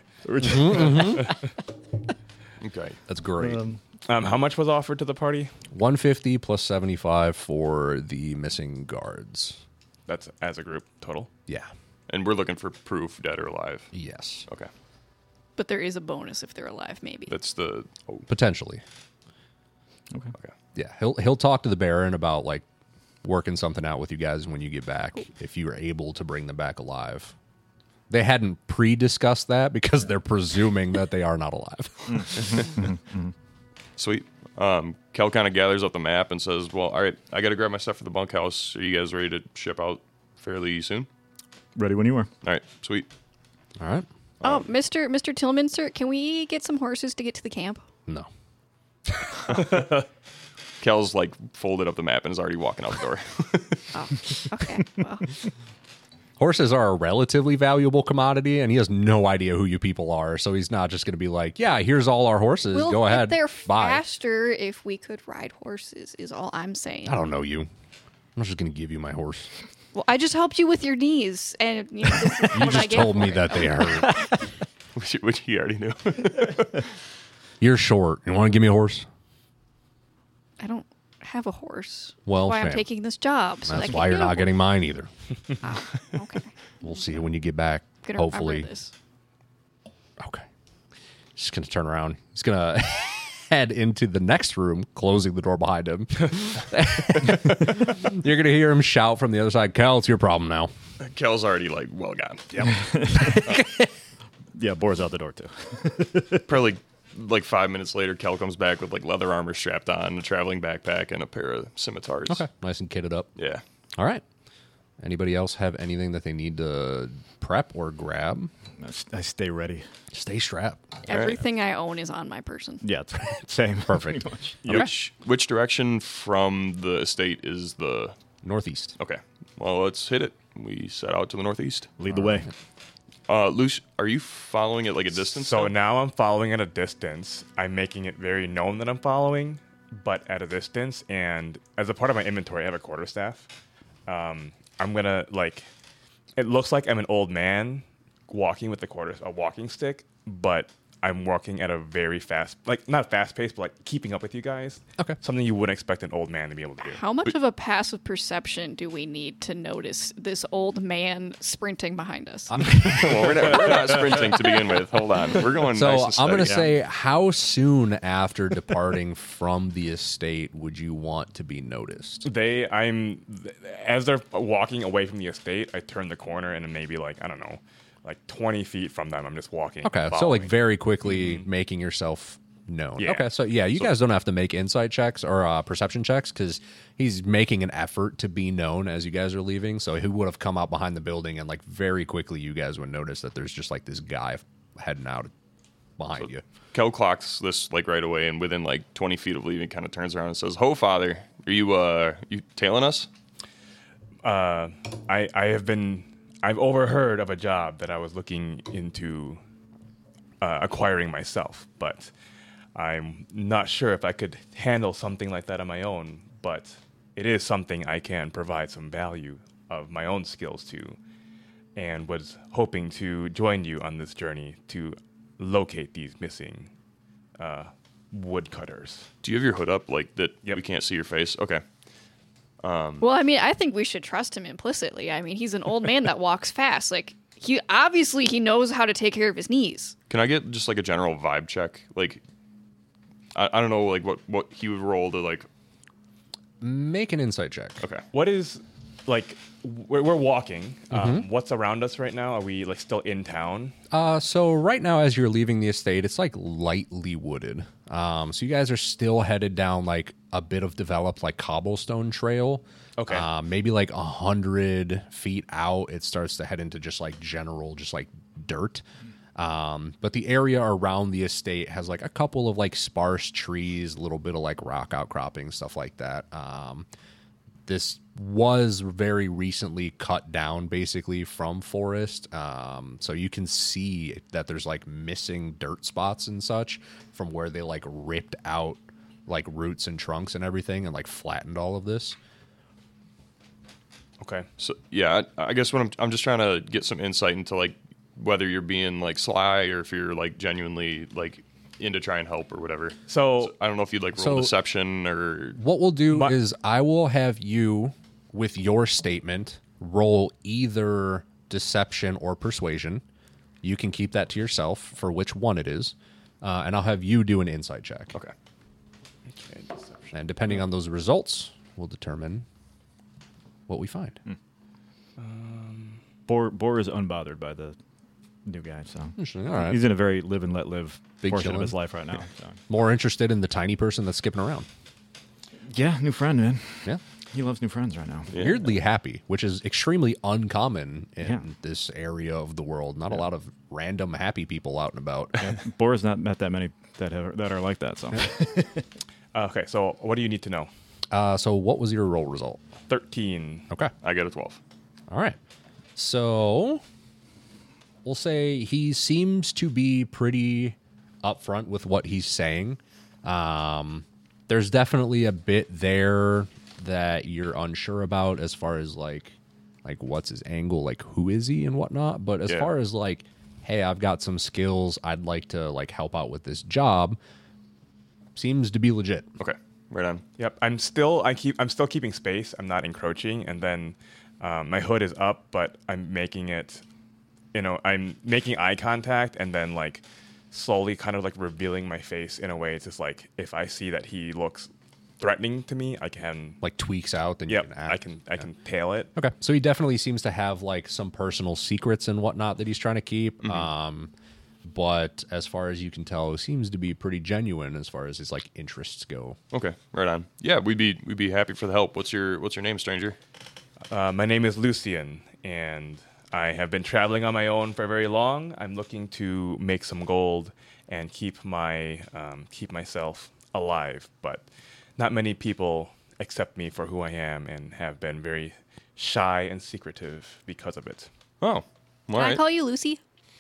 Okay.
That's great.
Um,
Um, how much was offered to the party?
one hundred fifty plus seventy-five for the missing guards.
That's as a group total.
Yeah.
And we're looking for proof, dead or alive.
Yes.
Okay.
But there is a bonus if they're alive, maybe.
That's the. Oh,
Potentially.
Okay.
Okay.
Yeah, he'll he'll talk to the Baron about like working something out with you guys when you get back, if you are able to bring them back alive. They hadn't pre-discussed that because they're presuming that they are not alive.
Sweet. Um, Kel kind of gathers up the map and says, well, all right, I got to grab my stuff for the bunkhouse. Are you guys ready to ship out fairly soon?
Ready when you were.
All right, sweet.
All right.
Oh, Mister Mister Tillman, sir, can we get some horses to get to the camp?
No.
Kel's like folded up the map and is already walking out the door.
Oh, okay. Well,
Horses are a relatively valuable commodity, and he has no idea who you people are. So he's not just going to be like, yeah, here's all our horses.
we'll
Go
get
ahead.
there
Bye.
faster if we could ride horses, is all I'm saying.
I don't know you. I'm just going to give you my horse.
Well, I just helped you with your knees, and you, know, this is
You
what I
just
get
told
for
me
it.
that they hurt.
which, which he already knew.
You're short. You want to give me a horse?
I don't have a horse.
Well,
That's why I'm
fam.
taking this job. So I
That's
can
why you're
get a
not getting mine either.
horse. Ah, okay.
We'll see you when you get back.
Gonna
Hopefully.
remember this.
Okay. Just going to turn around. He's going to head into the next room, closing the door behind him. You're going to hear him shout from the other side, Cal, it's your problem now.
Kel's already like well gone.
Yeah, Boar's out the door too.
Probably like five minutes later, Kel comes back with like leather armor strapped on, a traveling backpack, and a pair of scimitars.
Okay. Nice and kitted up.
Yeah.
All right. Anybody else have anything that they need to prep or grab?
I s- I stay ready.
Stay strapped.
Everything I own is on my person.
Yeah, it's same.
Perfect.
pretty much.
Which which direction from the estate is the?
Northeast.
Okay. Well, let's hit it. We set out to the northeast.
Lead the way.
Uh, Luce, are you following at like a distance?
So
still?
now I'm following at a distance. I'm making it very known that I'm following, but at a distance. And as a part of my inventory, I have a quarterstaff. Um, I'm gonna like. It looks like I'm an old man walking with the quarter a walking stick, but I'm walking at a very fast, like not fast pace, but like keeping up with you guys.
Okay.
Something you wouldn't expect an old man to be able to do.
How much of a passive perception do we need to notice this old man sprinting behind us?
well, we're, not, we're not sprinting to begin with. Hold on. We're going
So
nice and
I'm going to
steady.
say, how soon after departing from the estate would you want to be noticed?
They, I'm, as they're walking away from the estate, I turn the corner and then maybe like I don't know, like twenty feet from them, I'm just walking.
Okay, so like
following.
very quickly making yourself known.
Yeah.
Okay, so yeah, you guys don't have to make insight checks or uh, perception checks because he's making an effort to be known as you guys are leaving. So he would have come out behind the building and like very quickly you guys would notice that there's just like this guy heading out behind you.
Kel clocks this like right away, and within like twenty feet of leaving, kind of turns around and says, "Ho, father, are you uh you tailing us?"
Uh, I I have been I've overheard of a job that I was looking into uh, acquiring myself, but I'm not sure if I could handle something like that on my own. But it is something I can provide some value of my own skills to, and was hoping to join you on this journey to locate these missing uh, woodcutters.
Do you have your hood up like that?
Yep.
We can't see your face. Okay.
Well, I mean, I think we should trust him implicitly. I mean, he's an old man that walks fast. Like, he obviously he knows how to take care of his knees.
Can I get just like a general vibe check? Like, I, I don't know, like what what he would roll to like.
Make an insight check.
Okay.
What is like we're, we're walking?
Mm-hmm.
Um, what's around us right now? Are we like still in town?
Uh, so right now, as you're leaving the estate, it's like lightly wooded. Um, so you guys are still headed down like a bit of developed like cobblestone trail.
Okay.
Uh, maybe like a hundred feet out, it starts to head into just like general, just like dirt. Um, but the area around the estate has like a couple of like sparse trees, a little bit of like rock outcropping, stuff like that. Um, this was very recently cut down basically from forest. Um, so you can see that there's like missing dirt spots and such from where they like ripped out like roots and trunks and everything and like flattened all of this.
Okay.
So yeah, I, I guess what I'm I'm just trying to get some insight into like whether you're being like sly or if you're like genuinely like in to try and help or whatever.
So,
I don't know if you'd like roll
So-
deception or
What we'll do
My-
is I will have you, with your statement, roll either deception or persuasion. You can keep that to yourself for which one it is. Uh, and I'll have you do an insight check.
okay.
okay, deception.
And depending on those results, we'll determine what we find.
Boar, Boar is unbothered by the new guy, so
Interesting. All right.
he's in a very live and let live
Big
portion
chillin'.
of his life right now. So.
More interested in the tiny person that's skipping around.
Yeah, new friend, man.
Yeah.
He loves new friends right now.
Yeah.
Weirdly happy, which is extremely uncommon in
Yeah.
this area of the world. Not a lot of random happy people out and about.
Boar has not met that many that have, that are like that. So
Okay, so what do you need to know?
Uh, so, what was your roll result?
thirteen.
Okay.
I get a twelve.
All right. So, we'll say he seems to be pretty upfront with what he's saying. Um, there's definitely a bit there that you're unsure about as far as like, like what's his angle, like who is he and whatnot. But as
Yeah.
far as like, hey, I've got some skills, I'd like to like help out with this job, seems to be legit.
Okay, right on.
Yep, I'm still I keep I'm still keeping space. I'm not encroaching, and then um, my hood is up, but I'm making it. You know, I'm making eye contact, and then like slowly, kind of like revealing my face in a way. It's just like if I see that he looks threatening to me, I can.
Like tweaks out, then
Yep,
you can act.
I can I can tail it.
Okay, so he definitely seems to have like some personal secrets and whatnot that he's trying to keep.
Mm-hmm.
Um, but as far as you can tell, he seems to be pretty genuine as far as his like interests go.
Okay, right on. Yeah, we'd be we'd be happy for the help. What's your What's your name, stranger?
Uh, my name is Lucian, and I have been traveling on my own for very long. I'm looking to make some gold and keep my um, keep myself alive, but not many people accept me for who I am and have been very shy and secretive because of it.
Oh, all
Can
right.
I call you Lucy?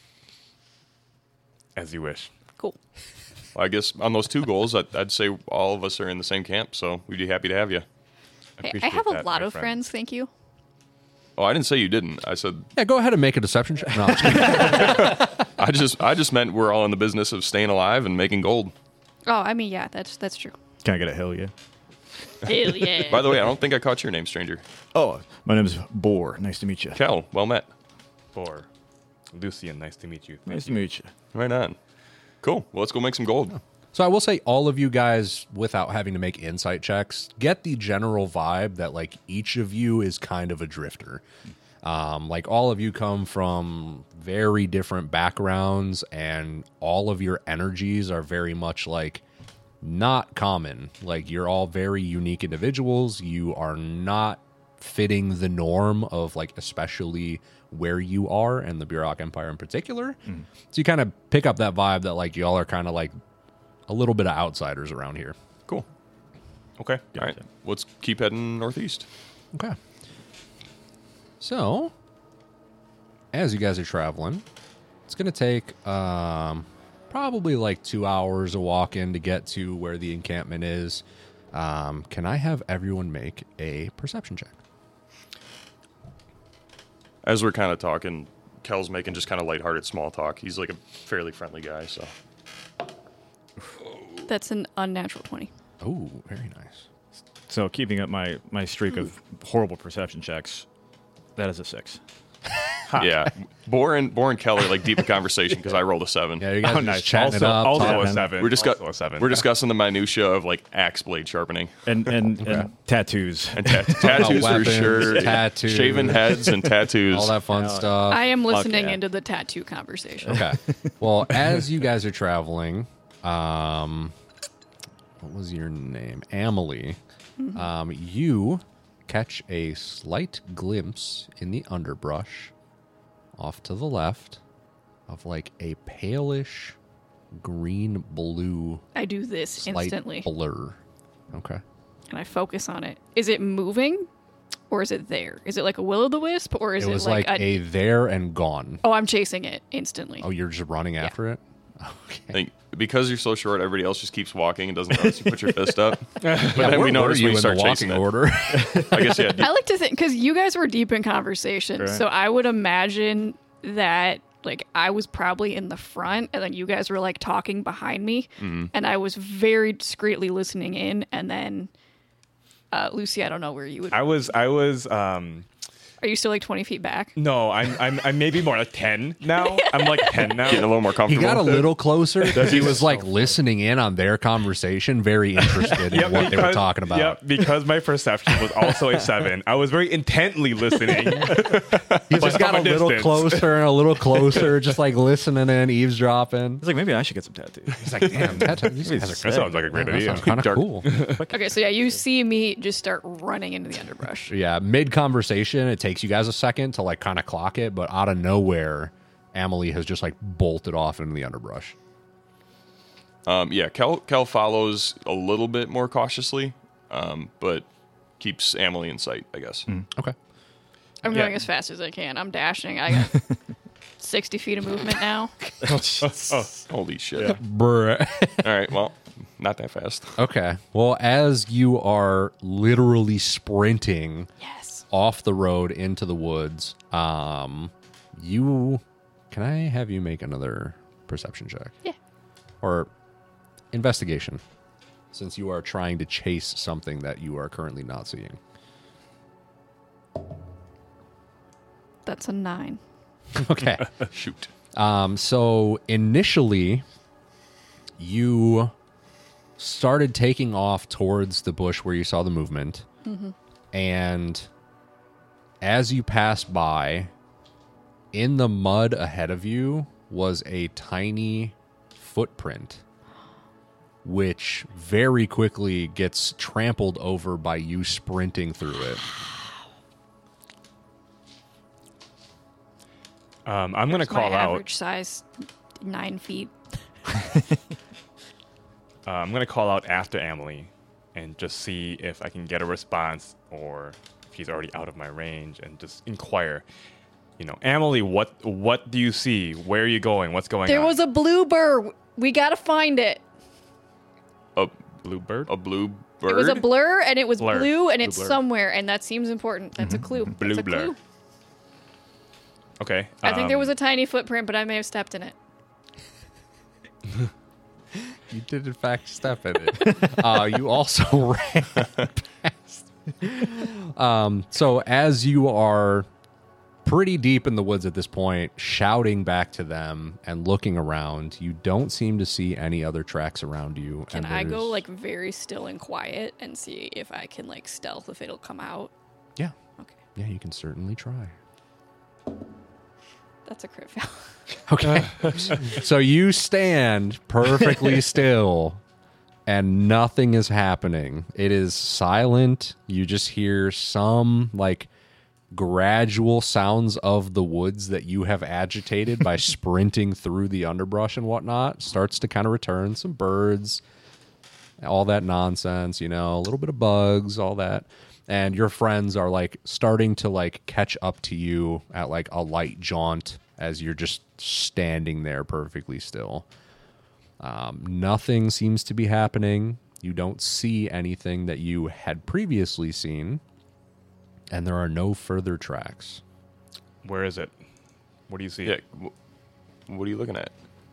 As you wish.
Cool.
Well, I guess on those two goals, I'd, I'd say all of us are in the same camp, so we'd be happy to have you.
Hey, I
appreciate
have a
that,
lot
my
of
friend.
friends, thank you.
Oh, I didn't say you didn't. I said
Yeah, go ahead and make a deception check. No, I'm just kidding.
I just I just meant we're all in the business of staying alive and making gold.
Oh, I mean, yeah, that's that's true.
can I get a hell yeah?
Hell yeah.
By the way, I don't think I caught your name, stranger.
Oh, my name is Boar. Nice to meet you.
Kel, well met.
Or Lucian, nice to meet you.
Nice to meet you.
Right on. Cool. Well, let's go make some gold.
So I will say, all of you guys, without having to make insight checks, get the general vibe that like each of you is kind of a drifter. Um, like all of you come from very different backgrounds, and all of your energies are very much like not common. Like you're all very unique individuals. You are not fitting the norm of like, especially where you are and the Burok Empire in particular. So you kind of pick up that vibe that like y'all are kind of like a little bit of outsiders around here.
Cool.
Okay.
All right. Let's keep heading northeast.
Okay. So, as you guys are traveling, it's going to take um, probably like two hours of walking to get to where the encampment is. Um, can I have everyone make a perception check?
As we're kind of talking, Kel's making just kind of lighthearted small talk. He's like a fairly friendly guy, so.
That's an unnatural twenty.
Oh, very nice.
So keeping up my, my streak of horrible perception checks, that is a six.
Yeah. Boar and, Boar and Kel are like deep in conversation because I rolled a seven.
Yeah, you guys
Oh,
are
nice.
just chatting it
Also-
up.
also
talking-
Also a
Seven.
seven.
We're, discu-
Also a seven.
we're discussing the minutia of like axe blade sharpening
And and, and tattoos.
and ta- tattoos for
weapons,
sure.
tattoos.
Shaven heads and tattoos.
all that fun
Hell,
stuff.
I am listening
yeah.
into the tattoo conversation.
Okay. Well, as you guys are traveling, um, what was your name? Amelie. Um, you catch a slight glimpse in the underbrush off to the left of like a palish green blue
I do this
slight
instantly,
blur. Okay.
and I focus on it. Is it moving, or is it there? Is it like a will-o'-the-wisp, or is
It
it,
was
like,
like, a there and gone.
Oh, I'm chasing it instantly.
Oh, you're just running after it? Okay.
I think because you're so short, everybody else just keeps walking and doesn't notice you put your fist up. But then
Where
we
were
notice
you
when you
in
start
the
chasing
walking
it.
order?
I guess yeah.
I like to think because you guys were deep in conversation,
Right.
so I would imagine that like I was probably in the front, and then you guys were like talking behind me,
Mm-hmm.
and I was very discreetly listening in, and then uh, Lucy, I don't know where you would.
I was I was um,
Are you still like twenty feet back?
No, I'm I'm I'm maybe more like ten now. I'm like ten now.
Getting a little more
He
comfortable.
got a little closer. He was like listening in on their conversation, very interested in
Yep,
what they were
because-
talking about.
Yep, because my perception was also a seven. I was very intently listening.
He just got a
from a
little
distance.
closer and a little closer, just like listening in, eavesdropping.
He's like, maybe I should get some tattoos.
He's like, damn, that, these guys are
That sounds like a great
that
idea.
sounds kind of
Dark.
cool.
Okay, so yeah, you see me just start running into the underbrush.
Yeah, mid conversation, it takes you guys a second to like kind of clock it, but out of nowhere, Amelie has just like bolted off into the underbrush.
Um, yeah, Kel, Kel follows a little bit more cautiously, um, but keeps Amelie in sight, I guess.
Okay.
I'm
Yeah.
going as fast as I can. I'm dashing. I got sixty feet of movement now.
Holy shit.
Bruh.
All right, well, not that fast.
Okay. Well, as you are literally sprinting
Yes.
off the road into the woods, um, you can I have you make another perception check
Yeah.
or investigation, since you are trying to chase something that you are currently not seeing.
That's a nine.
Okay.
Shoot.
Um, so initially, you started taking off towards the bush where you saw the movement. And as you passed by, in the mud ahead of you was a tiny footprint, which very quickly gets trampled over by you sprinting through it.
Um, I'm going to
It's my
call out.
average size, nine feet.
Uh, I'm going to call out after Amelie and just see if I can get a response or if he's already out of my range and just inquire. You know, Amelie, what what do you see? Where are you going? What's going
There
on?
was a blue bird. We gotta find it.
A,
blue bird.
a blue bird?
It was a blur, and it was
Blur.
blue, and
Blue
it's
blur.
somewhere, and that seems important. That's a clue.
Blue
That's a
blur.
clue.
Okay.
I think there
um,
was a tiny footprint, but I may have stepped in it.
You did, in fact, step in it. uh, you also ran past. Um, so as you are pretty deep in the woods at this point, shouting back to them and looking around, you don't seem to see any other tracks around you.
Can
and
I go
there's-
like very still and quiet and see if I can like stealth if it'll come out?
Yeah.
Okay,
Yeah, you can certainly try.
that's a crit fail.
Okay. So you stand perfectly still and nothing is happening. It is silent. You just hear some like gradual sounds of the woods that you have agitated by sprinting through the underbrush and whatnot. Starts to kind of return. Some birds, all that nonsense, you know, a little bit of bugs, all that. And your friends are like starting to like catch up to you at like a light jaunt as you're just standing there perfectly still. Um, nothing seems to be happening. You don't see anything that you had previously seen, and there are no further tracks.
Where is it? What do you see?
Yeah. wh- What are you looking at?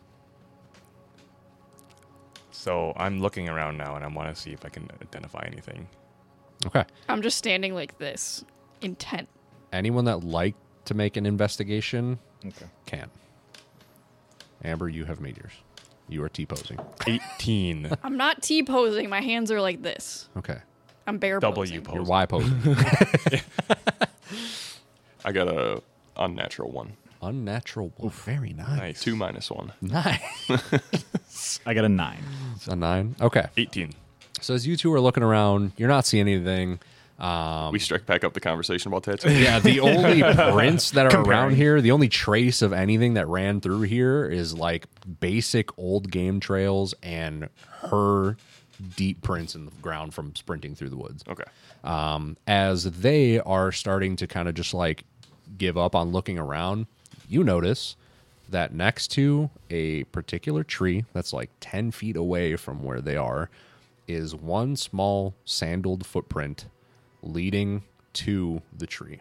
So I'm looking around now, and I want to see if I can identify anything.
Okay.
I'm just standing like this, intent.
Anyone that like to make an investigation
Okay.
can. Amber, you have made yours. You are T-posing.
eighteen.
I'm not T posing. My hands are like this.
Okay.
I'm bear
W
posing.
You're
pose.
Y posing.
I got a unnatural one.
Unnatural. Well, very nice.
Nice.
Two minus one.
Nice.
I got a nine.
A nine. Okay.
eighteen.
So as you two are looking around, you're not seeing anything. Um,
We strike back up the conversation about tattoo.
yeah, the only prints that are around
Comparing.
here, the only trace of anything that ran through here is like basic old game trails and her deep prints in the ground from sprinting through the woods.
Okay.
Um, as they are starting to kind of just like give up on looking around, you notice that next to a particular tree that's like ten feet away from where they are is one small sandaled footprint leading to the tree.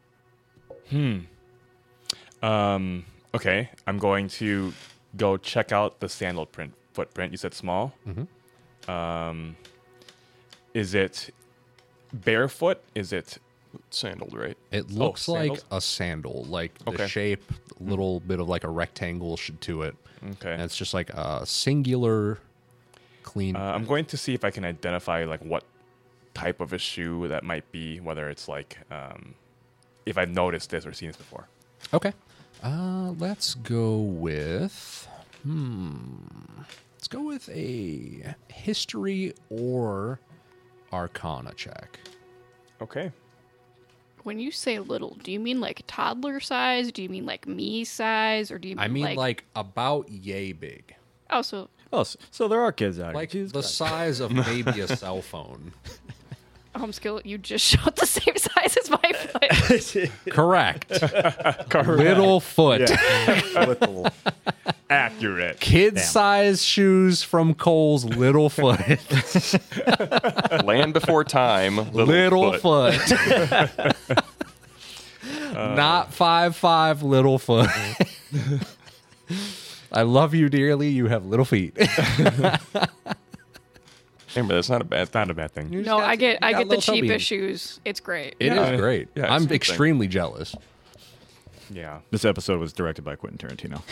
Um. Okay. I'm going to go check out the sandal print footprint. You said small. Mm-hmm. Um. Is it barefoot? Is it
Sandaled, right?
It looks like
sandals?
a sandal, like the
Okay.
shape, a little bit of like a rectangle sh- to it.
Okay.
And it's just like a singular, clean.
Uh, I'm going to see if I can identify like what type of a shoe that might be, whether it's like um, if I've noticed this or seen this before.
Okay. Uh, let's go with. Hmm. Let's go with a history or arcana check.
Okay.
When you say little, do you mean like toddler size? Do you mean like me size? Or do you mean
I mean,
like,
like, about yay big.
oh, so
Oh, s- so there are kids out
Like
here.
the size of maybe a cell phone.
home skill, you just showed the same size as my foot.
Correct. Little foot.
Little.
Accurate.
Kid
Damn.
size shoes from Kohl's little foot.
Land before time. Little,
little
foot.
foot. Not five five little foot. I love you dearly. You have little feet.
Amber, that's not a bad
It's not a bad thing.
You just
No,
got-
I get
you
I
got
get the
little toe
cheapest
beans.
shoes. It's great.
It is
Yeah.
great.
Yeah, it's
I'm
a good thing.
extremely jealous.
Yeah.
This episode was directed by Quentin Tarantino.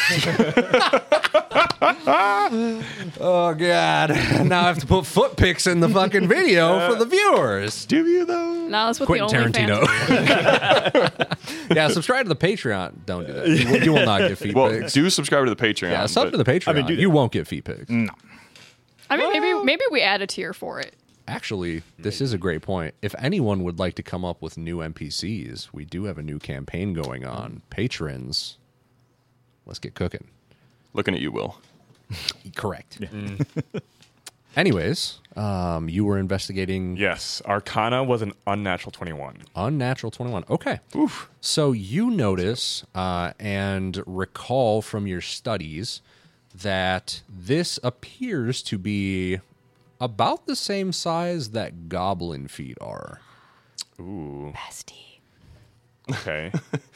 Oh God! Now I have to put foot pics in the fucking video for the viewers.
Do you though?
No, that's what
Quentin
the
Tarantino.
OnlyFans.
Yeah, subscribe to the Patreon. Don't do that. You, will- you will not get feet
Well,
pics.
do subscribe to the Patreon.
Yeah, sub
but
to the Patreon. I
mean,
mean,
do
you
that.
won't get feet pics.
No.
I mean, maybe maybe we add a tier for it.
Actually, this is a great point. If anyone would like to come up with new N P Cs, we do have a new campaign going on. Patrons, let's get cooking.
Looking at you, Will.
Correct. Anyways, um, you were investigating
Yes. Arcana was an unnatural twenty-one.
unnatural twenty-one. Okay. So you notice uh, and recall from your studies that this appears to be about the same size that goblin feet are.
Ooh.
Bestie.
Okay.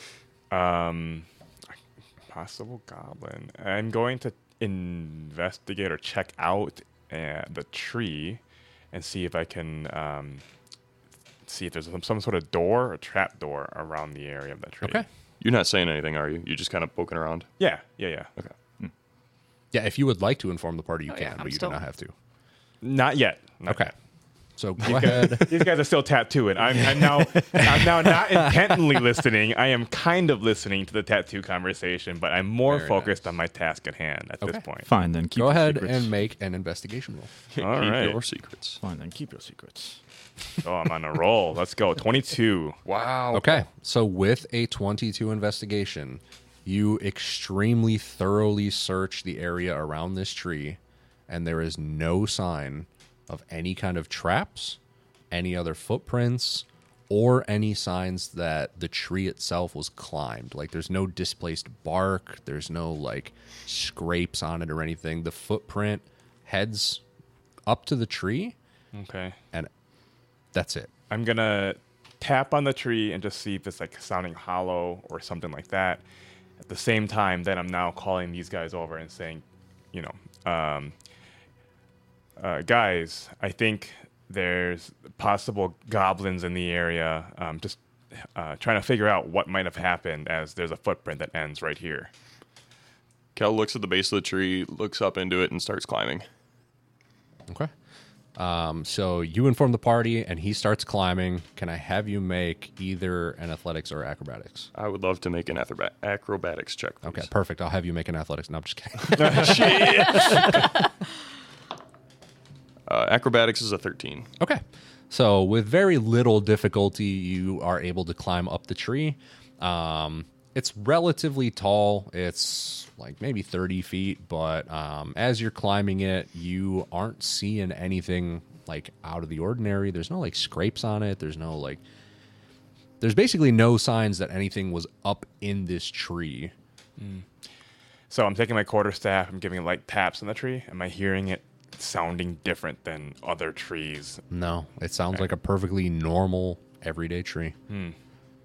um, possible goblin. I'm going to investigate or check out uh, the tree and see if I can um, see if there's some, some sort of door or trap door around the area of that tree.
Okay.
You're not saying anything, are you? You're just kind of poking around.
Yeah. Yeah. Yeah.
Okay.
Yeah, if you would like to inform the party, you
Oh,
can,
yeah, I'm
but you
still-
do not have to.
Not yet. Not
Okay.
yet.
So go ahead.
These guys are still tattooing. I'm, I'm now I'm now not intently listening. I am kind of listening to the tattoo conversation, but I'm more
Very
focused
nice.
on my task at hand at
Okay.
this point.
Fine then. Keep
Go
your
ahead
secrets.
and make an investigation roll.
All
Keep
right.
your secrets.
Fine then. Keep your secrets.
Oh, I'm on a roll. Let's go. twenty-two.
Wow.
Okay. So with a twenty-two investigation, you extremely thoroughly search the area around this tree, and there is no sign of any kind of traps, any other footprints, or any signs that the tree itself was climbed. Like there's no displaced bark, there's no like scrapes on it or anything. The footprint heads up to the tree,
Okay.
and that's it.
I'm gonna tap on the tree and just see if it's like sounding hollow or something like that. At the same time, then I'm now calling these guys over and saying, you know, um, uh, guys, I think there's possible goblins in the area. Um, just uh, trying to figure out what might have happened, as there's a footprint that ends right here.
Kel looks at the base of the tree, looks up into it, and starts climbing.
Okay. Um, so you inform the party, and he starts climbing. Can I have you make either an athletics or acrobatics?
I would love to make an acrobat- acrobatics check. Please.
Okay, perfect. I'll have you make an athletics. No, I'm just kidding.
Uh, acrobatics is a thirteen.
Okay. So with very little difficulty, you are able to climb up the tree. Um, it's relatively tall. It's like maybe thirty feet, but um, as you're climbing it, you aren't seeing anything like out of the ordinary. There's no like scrapes on it. There's no like, there's basically no signs that anything was up in this tree.
So I'm taking my quarterstaff. I'm giving it light taps on the tree. Am I hearing it sounding different than other trees?
No, it sounds like a perfectly normal, everyday tree.
I'm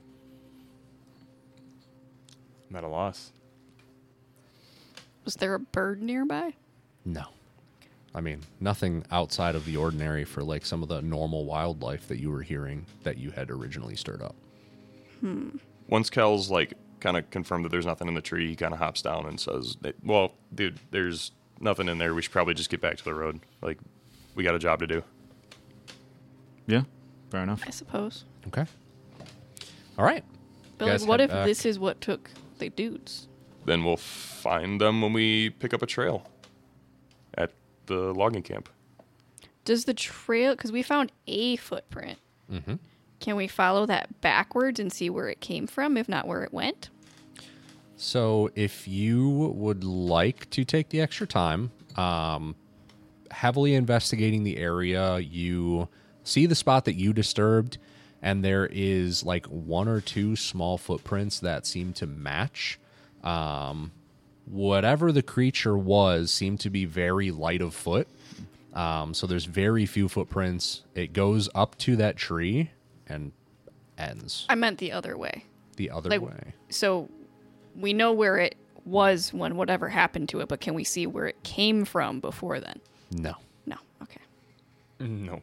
at a loss.
Was there a bird nearby?
No. I mean, nothing outside of the ordinary for like some of the normal wildlife that you were hearing that you had originally stirred up.
Once Kel's like kind of confirmed that there's nothing in the tree, he kind of hops down and says, "Well, dude, there's nothing in there. We should probably just get back to the road. Like, we got a job to do."
Yeah, fair enough.
I suppose.
Okay. All right.
But
Guys
like, what
head
if
back.
this is what took the dudes?
Then we'll find them when we pick up a trail at the logging camp.
Does the trail, because we found a footprint,
Mm-hmm.
can we follow that backwards and see where it came from, if not where it went?
So, if you would like to take the extra time, um, heavily investigating the area, you see the spot that you disturbed, and there is like one or two small footprints that seem to match. Um, whatever the creature was seemed to be very light of foot. Um, so there's very few footprints. It goes up to that tree and ends
I meant the other way.
the other
Like,
way.
so we know where it was when whatever happened to it, but can we see where it came from before then?
No.
No. Okay.
No.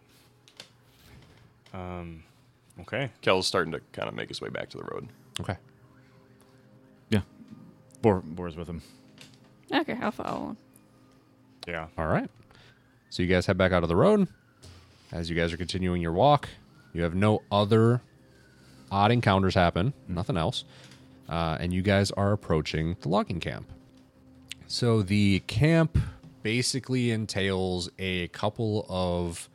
Um. Okay.
Kel's starting to kind of make his way back to the road.
Okay.
Yeah, Boar, Boar's with him.
Okay, I'll follow him.
Yeah.
All right. So you guys head back out of the road. As you guys are continuing your walk, you have no other odd encounters happen, nothing else. Uh, and you guys are approaching the logging camp. So the camp basically entails a couple of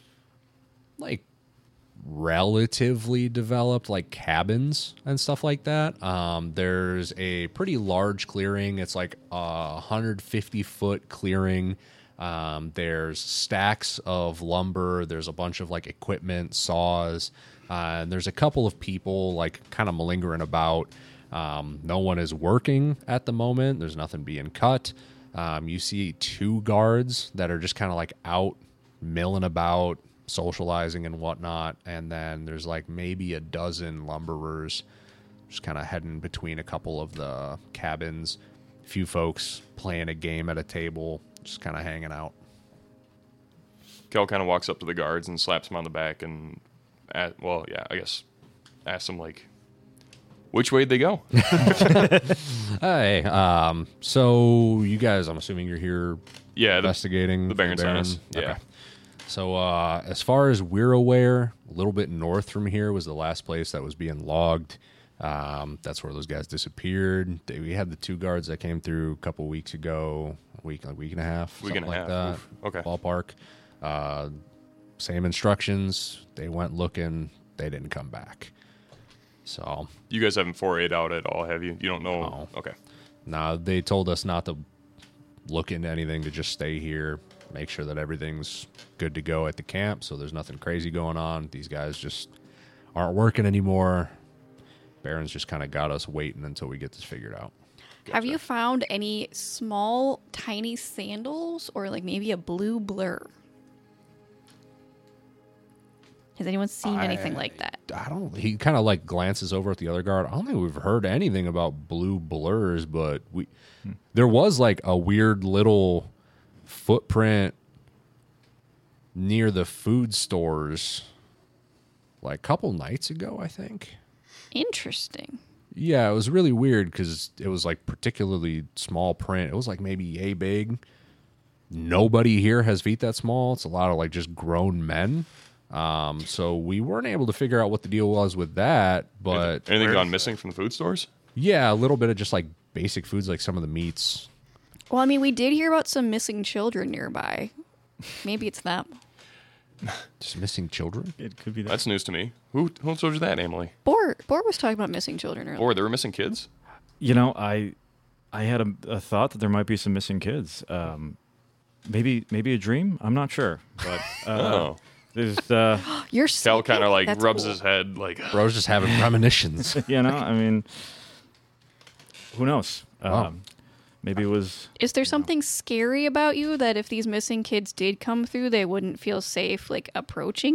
like relatively developed like cabins and stuff like that. Um, there's a pretty large clearing. It's like a one hundred fifty foot clearing. Um, there's stacks of lumber. There's a bunch of like equipment, saws, uh, and there's a couple of people like kind of malingering about. Um, no one is working at the moment. There's nothing being cut. Um, you see two guards that are just kind of like out milling about, socializing and whatnot. And then there's like maybe a dozen lumberers just kind of heading between a couple of the cabins. A few folks playing a game at a table, just kind of hanging out.
Kel kind of walks up to the guards and slaps him on the back and, a well, yeah, I guess, asks him, like, which way'd they go?
Hey, um, so you guys, I'm assuming you're here
Yeah, the,
investigating
the Baron Sinus. Yeah.
Okay. So uh, as far as we're aware, a little bit north from here was the last place that was being logged. Um, that's where those guys disappeared. They, we had the two guards that came through a couple weeks ago, a week, a week and a half,
Week
something
and a
like
half.
that.
Oof. Okay.
Ballpark. Uh, same instructions. They went looking. They didn't come back. So
You guys haven't forayed out at all, have you? You don't know?
No.
Okay.
now they told us not to look into anything, to just stay here, make sure that everything's good to go at the camp, so there's nothing crazy going on. These guys just aren't working anymore. Baron's just kind of got us waiting until we get this figured out.
Have you found any small, tiny sandals or like maybe a blue blur? Has anyone seen anything like that?
I don't. He kind of like glances over at the other guard. I don't think we've heard anything about blue blurs, but we there was like a weird little footprint near the food stores, like a couple nights ago, I think.
Interesting.
Yeah, it was really weird because it was like particularly small print. It was like maybe yay big. Nobody here has feet that small. It's a lot of like just grown men. Um, so we weren't able to figure out what the deal was with that, but
Anything gone missing from the food stores?
yeah, a little bit of just like basic foods, like some of the meats.
Well, I mean, we did hear about some missing children nearby. Maybe it's them.
Just missing children.
It could be that.
That's news to me. Who who told you that, Emily?
Bor, Bor was talking about missing children earlier.
Or they were missing kids?
You know, I I had a, a thought that there might be some missing kids. Um, maybe maybe a dream. I'm not sure, but uh,
Oh.
there's uh,
You're
Kel
psychic?
kind of like
That's
rubs
cool.
his head like,
Bro's just having premonitions.
you know, I mean, who knows?
Wow.
Um, maybe it was.
Is there something scary about you that if these missing kids did come through, they wouldn't feel safe, like, approaching you?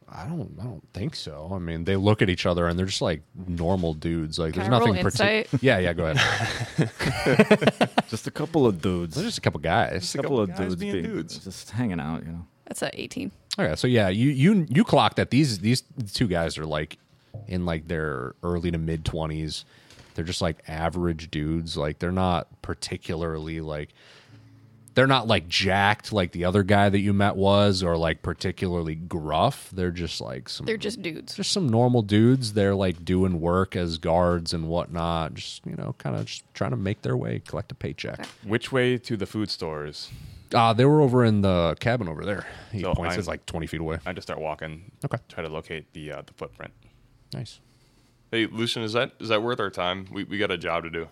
I don't. I don't think so. I mean, they look at each other and they're just like normal dudes. Like,
Can
there's
I roll
nothing.
insight?
Yeah, yeah. Go ahead.
Just a couple of dudes.
There's just a couple guys.
a couple, of
guys
dudes
being
being
dudes.
just hanging out, you know.
That's a eighteen.
Okay, so yeah, you you you clock that these these two guys are like in like their early to mid twenties. They're just like average dudes. Like they're not particularly like they're not like jacked like the other guy that you met was, or like particularly gruff. They're just like some
They're just dudes.
just some normal dudes. They're like doing work as guards and whatnot. Just you know, kind of just trying to make their way, collect a paycheck.
Which way to the food stores?
Uh, they were over in the cabin over there. He
So
points.
I'm-
It's like twenty feet away.
I just start walking.
Okay.
Try to locate the uh, the footprint.
Nice.
Hey, Lucian, is that is that worth our time? We we got a job to do.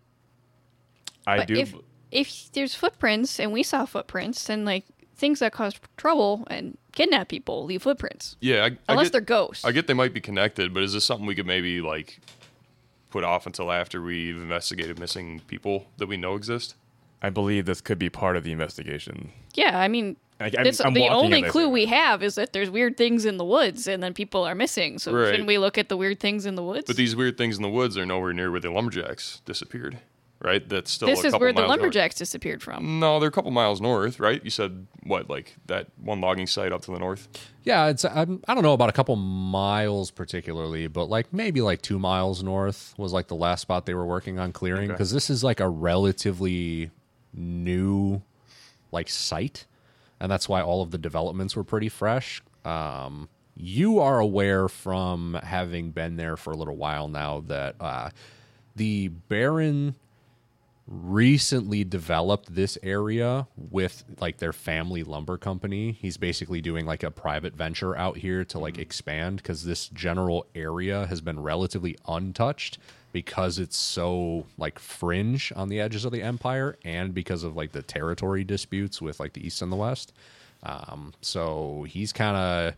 I
But
do.
if if there's footprints and we saw footprints, then like things that cause trouble and kidnap people leave footprints.
Yeah, I, I
Unless
get,
they're ghosts.
I get they might be connected, but is this something we could maybe like put off until after we've investigated missing people that we know exist?
I believe this could be part of the investigation.
Yeah, I mean,
I, I'm,
it's,
I'm
the
walking
only
in this
clue
area.
we have is that there's weird things in the woods and then people are missing. So
Right.
shouldn't we look at the weird things in the woods?
But these weird things in the woods are nowhere near where the lumberjacks disappeared, right? That's still
this
a
is
couple
where the
miles north.
lumberjacks disappeared from.
No, they're a couple miles north, right? You said what, like that one logging site up to the north?
Yeah, it's I'm, I don't know about a couple miles particularly, but like maybe like two miles north was like the last spot they were working on clearing
Okay.
because this is like a relatively new like site, and that's why all of the developments were pretty fresh. Um, you are aware from having been there for a little while now that uh, the Baron recently developed this area with like their family lumber company. He's basically doing like a private venture out here to like expand because this general area has been relatively untouched because it's so like fringe on the edges of the empire and because of like the territory disputes with like the east and the west. Um, so he's kind of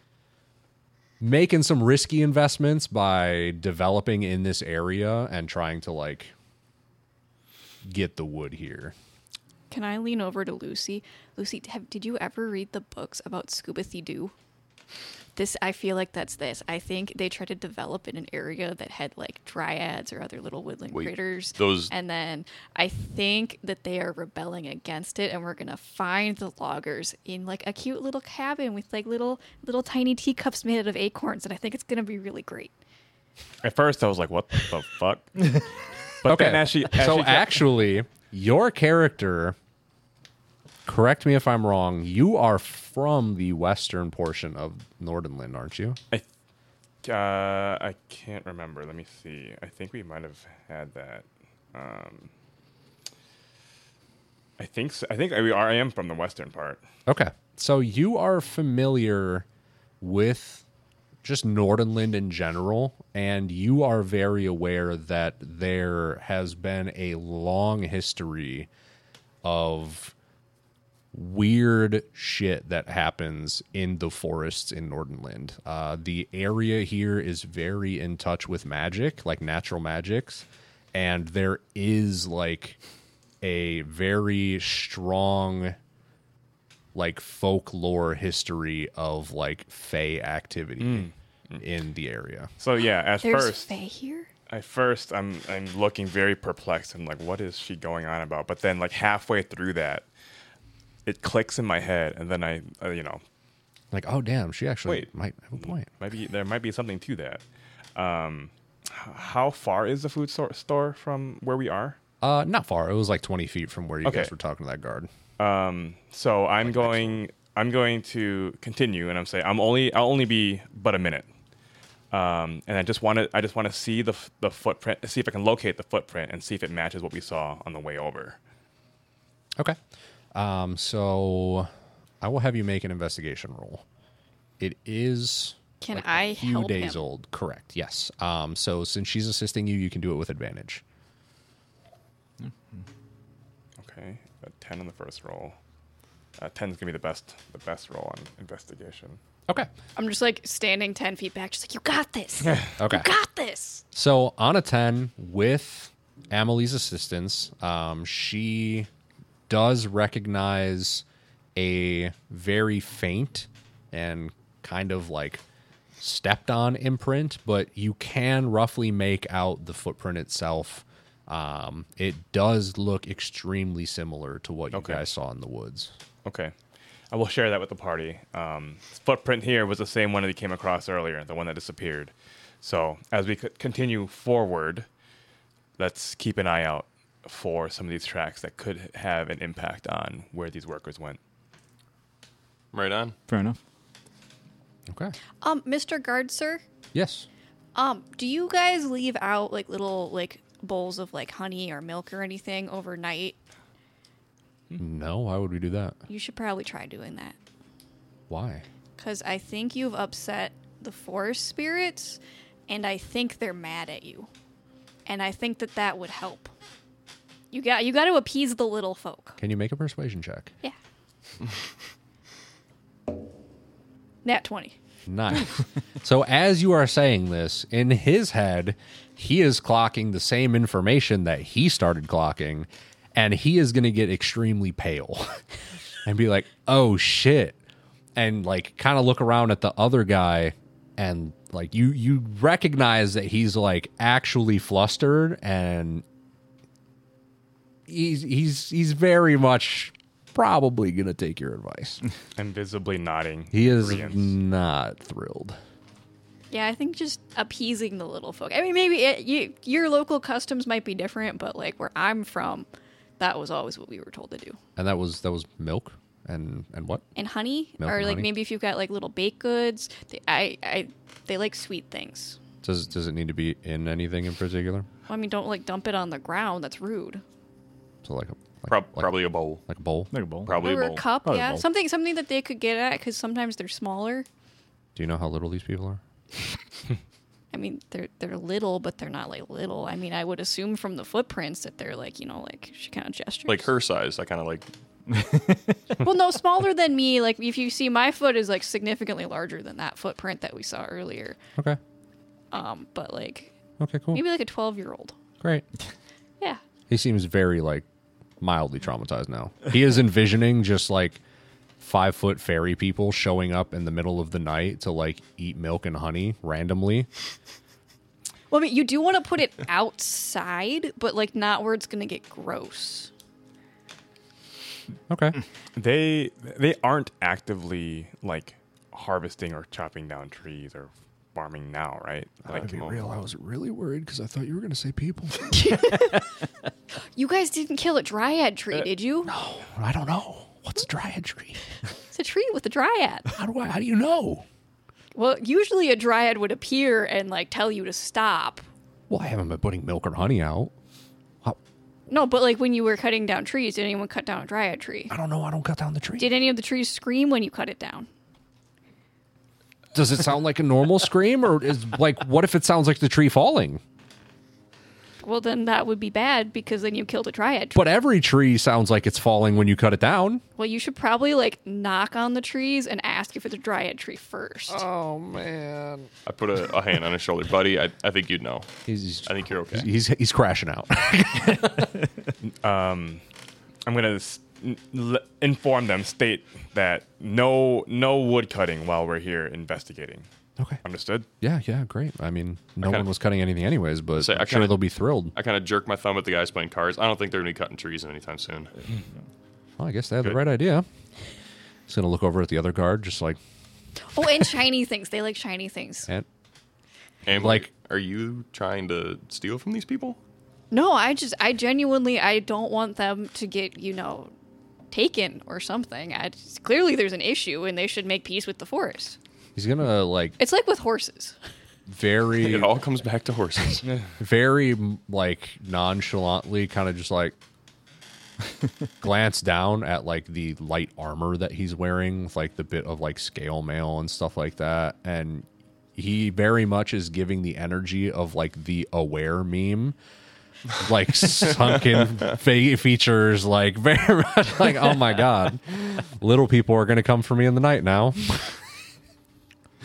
making some risky investments by developing in this area and trying to like get the wood here.
Can I lean over to Lucy? Lucy, have, did you ever read the books about Scooby-Doo? This, I feel like that's this. I think they tried to develop in an area that had like dryads or other little woodland
Wait,
critters.
those-
And then I think that they are rebelling against it, and we're gonna find the loggers in like a cute little cabin with like little little tiny teacups made out of acorns, and I think it's gonna be really great.
At first, I was like, "What the fuck?" But then as she, as
so
she kept-
actually, your character, correct me if I'm wrong, you are from the western portion of Nordenland, aren't you?
I, uh, I can't remember. Let me see. I think we might have had that. Um, I think so. I think I, we are, I am from the western part.
Okay. So you are familiar with just Nordenland in general, and you are very aware that there has been a long history of weird shit that happens in the forests in Nordenland. Uh, the area here is very in touch with magic, like natural magics, and there is like a very strong like folklore history of like fae activity in the area.
So yeah, at
There's
first,
Fae here?
at first, I'm I'm looking very perplexed. I'm like, what is she going on about? But then, like halfway through that, it clicks in my head, and then I, uh, you know,
Like, oh damn, she actually
Wait.
might have a point.
maybe there might be something to that. Um, h- how far is the food store, store from where we are?
Uh, not far. It was like twenty feet from where you
Okay.
guys were talking to that guard.
Um, so I'm going. I'm going to continue, and I'm saying I'm only. I'll only be but a minute. Um, and I just want to. I just want to see the f- the footprint. See if I can locate the footprint and see if it matches what we saw on the way over.
Okay. Um, so I will have you make an investigation roll. It is
Can
like
I
a few
help
days
him?
old. Correct. Yes. Um, so since she's assisting you, you can do it with advantage.
Okay, a ten on the first roll. Uh, ten is gonna be the best. The best roll on investigation.
Okay.
I'm just like standing ten feet back, just like, you got this.
Okay.
You got this.
So on a ten, with Amelie's assistance, um, she does recognize a very faint and kind of like stepped on imprint, but you can roughly make out the footprint itself. Um, it does look extremely similar to what you
Okay.
guys saw in the woods.
Okay. I will share that with the party. Um, this footprint here was the same one that he came across earlier, the one that disappeared. So as we c- continue forward, let's keep an eye out for some of these tracks that could have an impact on where these workers went.
Right on.
Fair enough.
Okay.
Um, Mister Guard, sir.
Yes.
Um, do you guys leave out like little like bowls of like honey or milk or anything overnight?
No, why would we do that?
You should probably try doing that.
Why?
Because I think you've upset the forest spirits, and I think they're mad at you. And I think that that would help. You got you got to appease the little folk.
Can you make a persuasion check?
Yeah. Nat twenty.
Nice. So as you are saying this, in his head, he is clocking the same information that he started clocking, and he is going to get extremely pale and be like, oh shit. And like kind of look around at the other guy, and like you you recognize that he's like actually flustered, and he's he's he's very much probably going to take your advice.
And visibly nodding.
He is
agreeance.
not thrilled.
Yeah, I think just appeasing the little folk. I mean, maybe it, you, your local customs might be different, but like where I'm from, that was always what we were told to do.
And that was that was milk and and what?
And honey,
Milk
or
and
like
honey?
maybe if you've got like little baked goods, they, I, I, they like sweet things.
Does does it need to be in anything in particular?
Well, I mean, don't like dump it on the ground. That's rude.
So like a like,
Prob-
like,
probably a bowl.
like a bowl.
Like a bowl.
Probably
Or
a
a
bowl.
cup,
Probably a
yeah,
bowl.
something something that they could get at because sometimes they're smaller.
Do you know how little these people are?
I mean, they're they're little, but they're not like little. I mean, I would assume from the footprints that they're like, you know, like she kind of gestures.
Like her size. I kind of like.
Well, no, smaller than me. Like if you see my foot is like significantly larger than that footprint that we saw earlier.
Okay.
Um, but like
Okay, cool.
maybe like a twelve year old.
Great.
Yeah.
He seems very like mildly traumatized now. He is envisioning just like five foot fairy people showing up in the middle of the night to like eat milk and honey randomly.
Well, I mean, you do want to put it outside, but like not where it's gonna get gross.
Okay.
They they aren't actively like harvesting or chopping down trees or farming now, right? Like
I was really worried because I thought you were going to say people.
You guys didn't kill a dryad tree, did you?
No, I don't know. What's a dryad tree?
It's a tree with a dryad.
How do I? How do you know?
Well, usually a dryad would appear and like tell you to stop.
Well, I haven't been putting milk or honey out. How,
No, but like when you were cutting down trees, did anyone cut down a dryad tree?
I don't know. I don't cut down the tree.
Did any of the trees scream when you cut it down?
Does it sound like a normal scream, or is like what if it sounds like the tree falling?
Well, then that would be bad because then you killed a dryad tree.
But every tree sounds like it's falling when you cut it down.
Well, you should probably like knock on the trees and ask if it's a dryad tree first.
Oh man,
I put a, a hand on his shoulder, buddy. I, I think you'd know.
he's
I think you're okay.
he's he's crashing out.
I'm gonna s- n- l- inform them, state that no no wood cutting while we're here investigating.
Okay.
Understood?
Yeah, yeah, great. I mean, no
kinda-
one was cutting anything anyways, but
Say, I
I'm sure
kinda-
they'll be thrilled.
I kind of jerk my thumb at the guys playing cards. I don't think they're going to be cutting trees anytime soon.
Well, I guess they have the
Good.
right idea. Just gonna look over at the other guard, just like,
Oh, and shiny things. They like shiny things.
and
And
Like-
like, are you trying to steal from these people?
No, I just, I genuinely, I don't want them to get, you know, taken or something. I just, clearly there's an issue and they should make peace with the forest.
he's gonna like
It's like with horses.
very,
It all comes back to horses.
very like nonchalantly, kind of just like glance down at like the light armor that he's wearing, with like the bit of like scale mail and stuff like that, and he very much is giving the energy of like the aware meme. Like sunken fe- features, like very much like, oh my god, little people are going to come for me in the night now.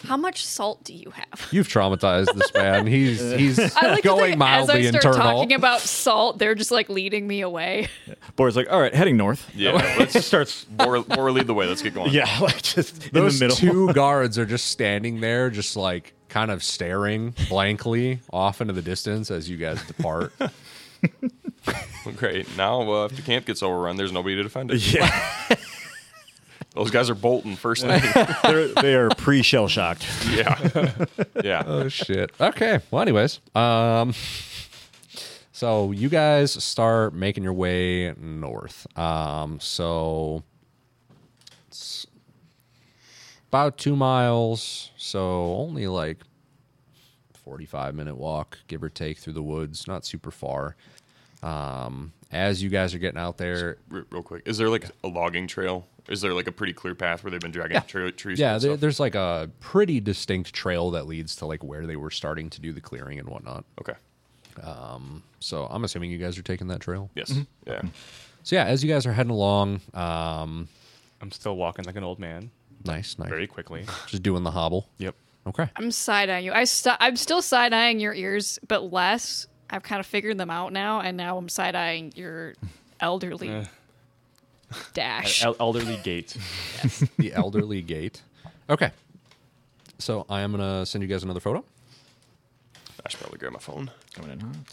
How much salt do you have?
You've traumatized this man. He's he's
I like to
going
think
mildly
as I start
internal.
talking about salt, they're just like leading me away.
Boar's like, all right, heading north.
Yeah,
Let's just start.
Bor, Bor lead the way. Let's get going.
Yeah, like just
Those
in the middle.
two guards are just standing there, just like kind of staring blankly off into the distance as you guys depart.
Well, great. Now, uh, if the camp gets overrun, there's nobody to defend it.
Yeah,
Those guys are bolting first thing.
they're, they are pre-shell shocked.
Yeah. Yeah.
Oh shit. Okay. Well, anyways, um, so you guys start making your way north. Um, so it's about two miles. So only like forty-five minute walk, give or take, through the woods. Not super far. Um, as you guys are getting out there,
R- real quick, is there like a logging trail? Is there like a pretty clear path where they've been dragging tre- trees?
yeah,
and
there,
stuff?
there's like a pretty distinct trail that leads to like where they were starting to do the clearing and whatnot.
Okay.
So I'm assuming you guys are taking that trail.
Yes. Yeah.
So yeah, as you guys are heading along, um,
I'm still walking like an old man,
nice, nice,
very quickly.
just doing the hobble.
Yep.
Okay.
I'm side eyeing you. I st- I'm still side eyeing your ears, but less. I've kind of figured them out now, and now I'm side eyeing your elderly
Eh.
dash.
El- elderly gate.
The elderly gate. Okay. So I am gonna send you guys another photo.
I should probably grab my phone.
Coming in hot.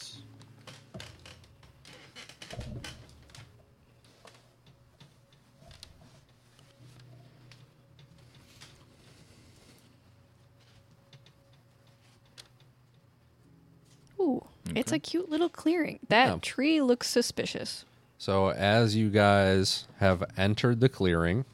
Ooh, it's a cute little clearing. That
Yeah.
tree looks suspicious.
So as you guys have entered the clearing,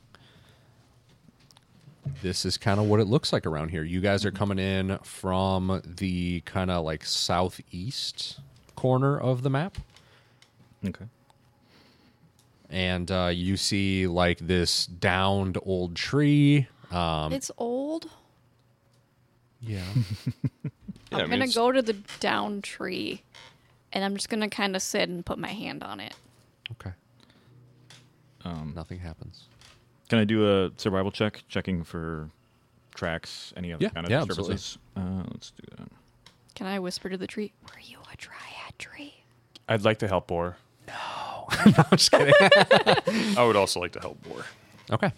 this is kind of what it looks like around here. You guys are coming in from the kind of like southeast corner of the map.
Okay.
And uh, you see like this downed old tree. Um,
It's old.
yeah.
Yeah, I
I'm
mean,
gonna
it's-
go to the down tree, and I'm just gonna kind of sit and put my hand on it.
Okay.
Um,
Nothing happens.
Can I do a survival check, checking for tracks, any other
Yeah,
kind of
yeah,
disturbances? Uh, let's do that.
Can I whisper to the tree? Were you a dryad tree?
I'd like to help Bor.
I'm just kidding.
I would also like to help Bor.
Okay.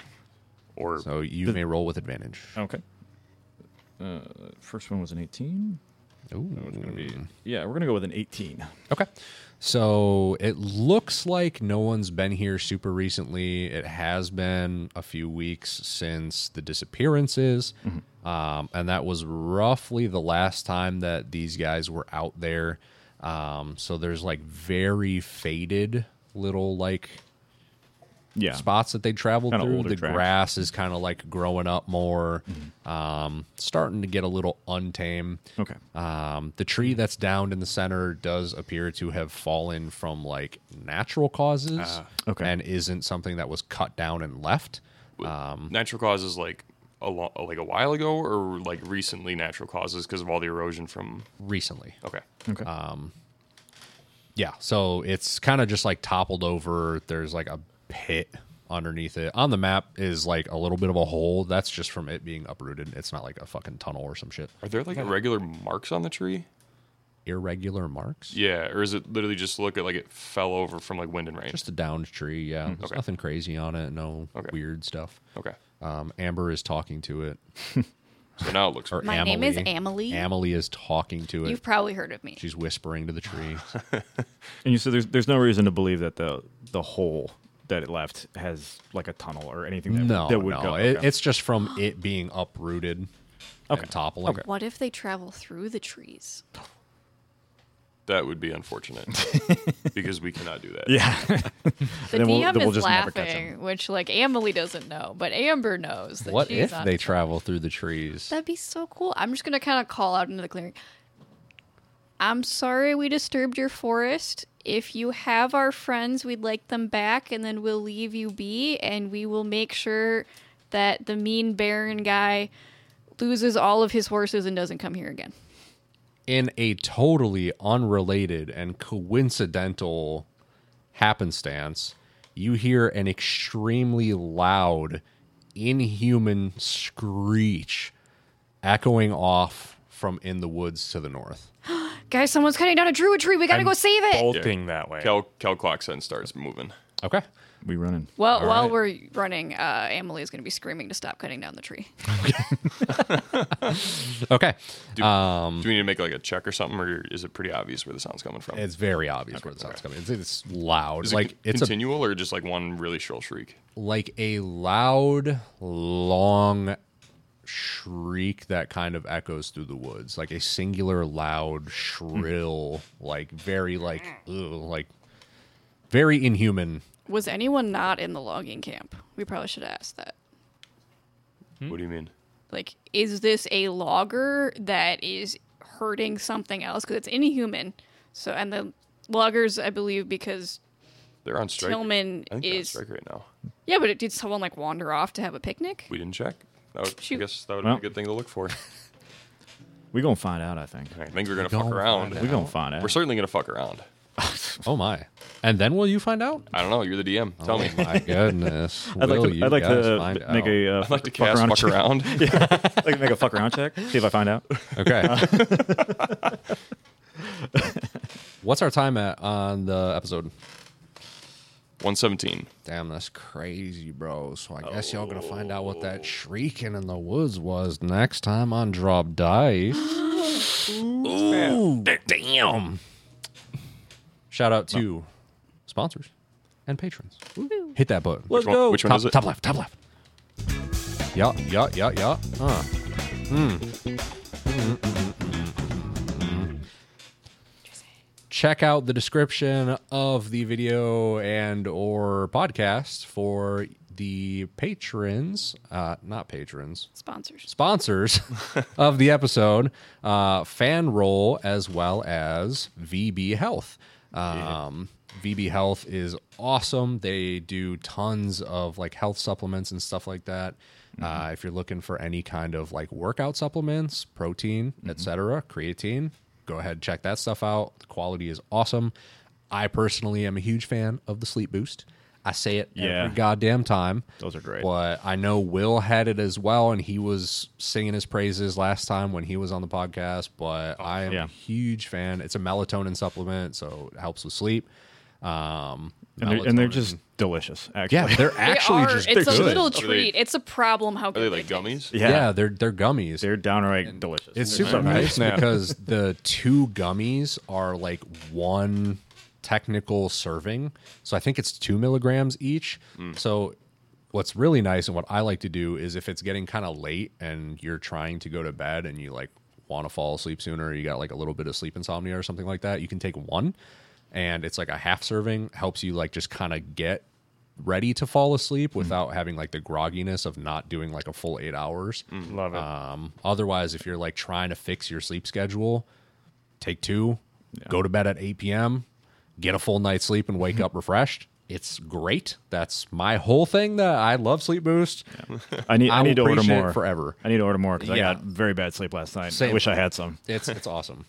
Or
So you may roll with advantage.
Okay. Uh, first one was an eighteen.
Ooh.
It's gonna be yeah. We're gonna go with an eighteen.
Okay. So it looks like no one's been here super recently. It has been a few weeks since the disappearances. Um, and that was roughly the last time that these guys were out there. Um, so there's like very faded little like
Yeah.
spots that they traveled
Kinda
through.
older
The
tracks.
grass is kind of like growing up more, um, starting to get a little untamed.
Okay.
Um, the tree that's downed in the center does appear to have fallen from like natural causes,
Ah,
okay.
and isn't something that was cut down and left. Um,
natural causes like a lo- like a while ago, or like recently natural causes because of all the erosion from.
recently,
Okay.
Okay.
yeah. So it's kind of just like toppled over. There's like a pit underneath it. On the map is like a little bit of a hole. That's just from it being uprooted. It's not like a fucking tunnel or some shit.
Are there like irregular marks on the tree?
Irregular marks.
Yeah, or is it literally just look at like it fell over from like wind and rain?
Just a downed tree, yeah. There's
Okay.
nothing crazy on it, no
Okay.
weird stuff.
Okay.
Um, Amber is talking to it.
So now it looks.
Or
My name is Amelie.
Amelie is talking to it.
You've probably heard of me.
She's whispering to the tree.
And you said there's there's no reason to believe that the the hole that it left has like a tunnel or anything that,
no,
that would
no.
go.
It,
okay.
it's just from it being uprooted
Okay.
and toppling.
Okay.
What if they travel through the trees?
That would be unfortunate because we cannot do that.
yeah.
The
Then we'll-
D M
then we'll
is
just never catch
laughing, which like Amelie doesn't know, but Amber knows. That
What
she's
if
on
they
track.
travel through the trees?
That'd be so cool. I'm just gonna kind of call out into the clearing. I'm sorry we disturbed your forest. If you have our friends, we'd like them back, and then we'll leave you be, and we will make sure that the mean Baron guy loses all of his horses and doesn't come here again.
In a totally unrelated and coincidental happenstance, you hear an extremely loud, inhuman screech echoing off from in the woods to the north.
Guys, someone's cutting down a druid tree. We gotta
I'm
go save it.
Bolting that way.
Kel, Kel clocks and starts moving.
Okay.
We running.
Well,
All
while
right.
we're running, uh, Emily is going to be screaming to stop cutting down the tree.
Okay.
Do,
Um,
do we need to make like a check or something, or is it pretty obvious where the sound's coming from?
it's very obvious where the sound's coming. It's, it's loud.
Is
like
it
it's a
continual or just like one really shrill shriek?
like a loud, long shriek that kind of echoes through the woods, like a singular, loud, shrill, like very like ugh, like very inhuman.
Was anyone not in the logging camp? We probably should have asked that.
What do you mean?
Like, is this a logger that is hurting something else? Because it's inhuman. So, and the loggers, I believe, because
They're on strike.
Tillman
I think they're on
is.
strike right now.
Yeah, but it, did someone like wander off to have a picnic?
We didn't check. That would, I
Shoot.
guess that would
Well.
be a good thing to look for.
We gonna find out. I think.
I think we're gonna
Gonna
fuck around.
find
We gonna find out.
We're certainly gonna fuck around.
Oh my! And then will you find out?
I don't know. You're the D M. Tell
oh
me.
my goodness!
I'd like
Will
to.
you
I'd like
guys
to
find
make
out?
a. Uh,
I'd like to
fuck
cast
around
fuck
check.
around.
I'd like to make a fuck around check. See if I find out.
Okay. What's our time at on the episode?
one seventeen.
Damn, that's crazy, bro. So I guess y'all gonna find out what that shrieking in the woods was next time on Drop Dice. Ooh, damn. Shout out to sponsors and patrons. Hit that button.
Which one, which one
top,
is it?
top left, top left. Yeah, yeah, yeah, yeah. Uh. Check out the description of the video and or podcast for the patrons, uh, not patrons,
Sponsors.
sponsors of the episode, uh, Fan Roll, as well as V B Health. Um, V B Health is awesome. They do tons of like health supplements and stuff like that. Uh, if you're looking for any kind of like workout supplements, protein, et cetera, creatine, go ahead and check that stuff out. The quality is awesome. I personally am a huge fan of the Sleep Boost. I say it
Yeah.
every goddamn time.
Those are great.
But I know Will had it as well, and he was singing his praises last time when he was on the podcast. But I am
yeah.
a huge fan. It's a melatonin supplement, so it helps with sleep. Um,
And they're, and they're
melatonin-
just delicious. Actually.
yeah, they're actually
they are,
just
it's
good.
a little
Are they-
treat. It's a problem how
Are
good
they like
taste.
gummies?
Yeah.
Yeah, they're they're gummies.
They're downright delicious.
It's
They're
super
so
nice
Snap.
because the two gummies are like one technical serving. So I think it's two milligrams each. So what's really nice and what I like to do is if it's getting kind of late and you're trying to go to bed and you like want to fall asleep sooner, or you got like a little bit of sleep insomnia or something like that, you can take one and it's like a half serving, helps you like just kind of get ready to fall asleep without having like the grogginess of not doing like a full eight hours.
Love it.
Um, otherwise, if you're like trying to fix your sleep schedule, take two, go to bed at eight p.m., get a full night's sleep, and wake up refreshed. It's great. That's my whole thing. That I love Sleep Boost.
I need. I
I'll
need to order
appreciate it
more
forever.
I need to order more because
Yeah.
I got very bad sleep last night.
Same.
I wish I had some.
It's it's awesome.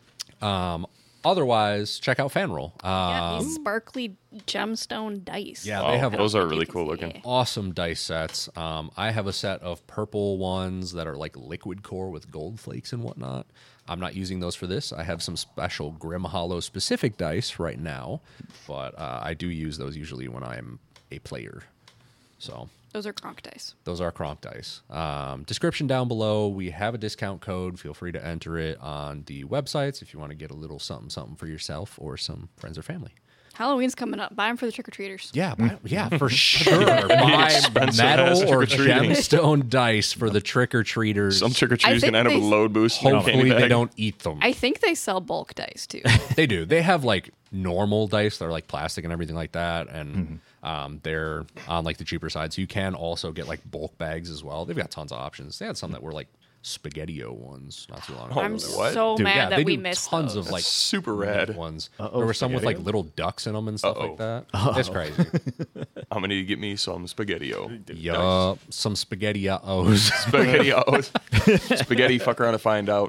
Um, otherwise, check out Fanroll.
Yeah,
Um,
these sparkly gemstone dice.
yeah,
Oh,
they have
those are
Like
really
you can
cool
see.
looking.
awesome dice sets. Um, I have a set of purple ones that are like liquid core with gold flakes and whatnot. I'm not using those for this. I have some special Grim Hollow specific dice right now, but uh, I do use those usually when I'm a player. So
Those are Kronk dice.
those are Kronk dice. Um, description down below. We have a discount code. Feel free to enter it on the websites if you want to get a little something something for yourself or some friends or family.
Halloween's coming up. Buy them for the trick or treaters.
Yeah, buy, yeah, for sure. Buy
expensive
metal
ass
or
trick-or-treating.
gemstone dice for the trick or treaters.
Some trick or
I
treaters
think
gonna end up
they-
with load boost. in their
Hopefully
candy
they
bag.
don't eat them.
I think they sell bulk dice too.
They do. They have like normal dice that are like plastic and everything like that, and um, they're on like the cheaper side. So you can also get like bulk bags as well. They've got tons of options. They had some that were like Spaghetti-O ones not too long ago.
I'm
what?
so
Dude,
mad
yeah,
that
they
we
do
missed
tons
those.
of like
super
neat
rad.
ones.
Uh-oh,
there were some with like
Spaghetti-O?
little ducks in them and stuff
Uh-oh.
like that. It's crazy.
I'm gonna need to get me some spaghetti-o.
Yup, some spaghetti-os.
Spaghetti-os. Spaghetti, fuck around and find out.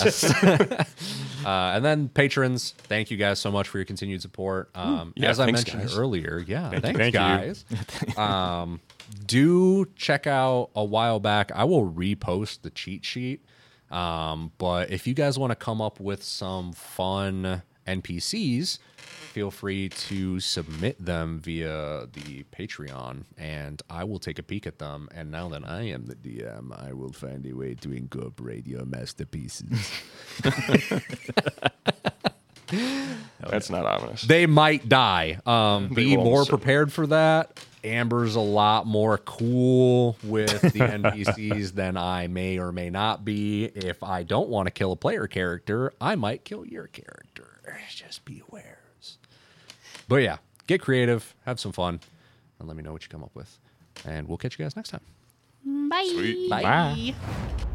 Uh, and then patrons, thank you guys so much for your continued support. Um,
Yeah,
as I
thanks,
mentioned
guys.
earlier, yeah, thanks
Thank you.
guys. um, do check out a while back. I will repost the cheat sheet Um, but if you guys want to come up with some fun N P Cs, feel free to submit them via the Patreon, and I will take a peek at them. And now that I am the D M, I will find a way to incorporate your masterpieces.
That's not ominous.
They might die. Um,
They
be
will
more
also.
prepared for that. Amber's a lot more cool with the N P Cs than I may or may not be. If I don't want to kill a player character, I might kill your character. Just be aware. But yeah, get creative, have some fun, and let me know what you come up with. And we'll catch you guys next time.
Bye.
Sweet.
Bye.
Bye.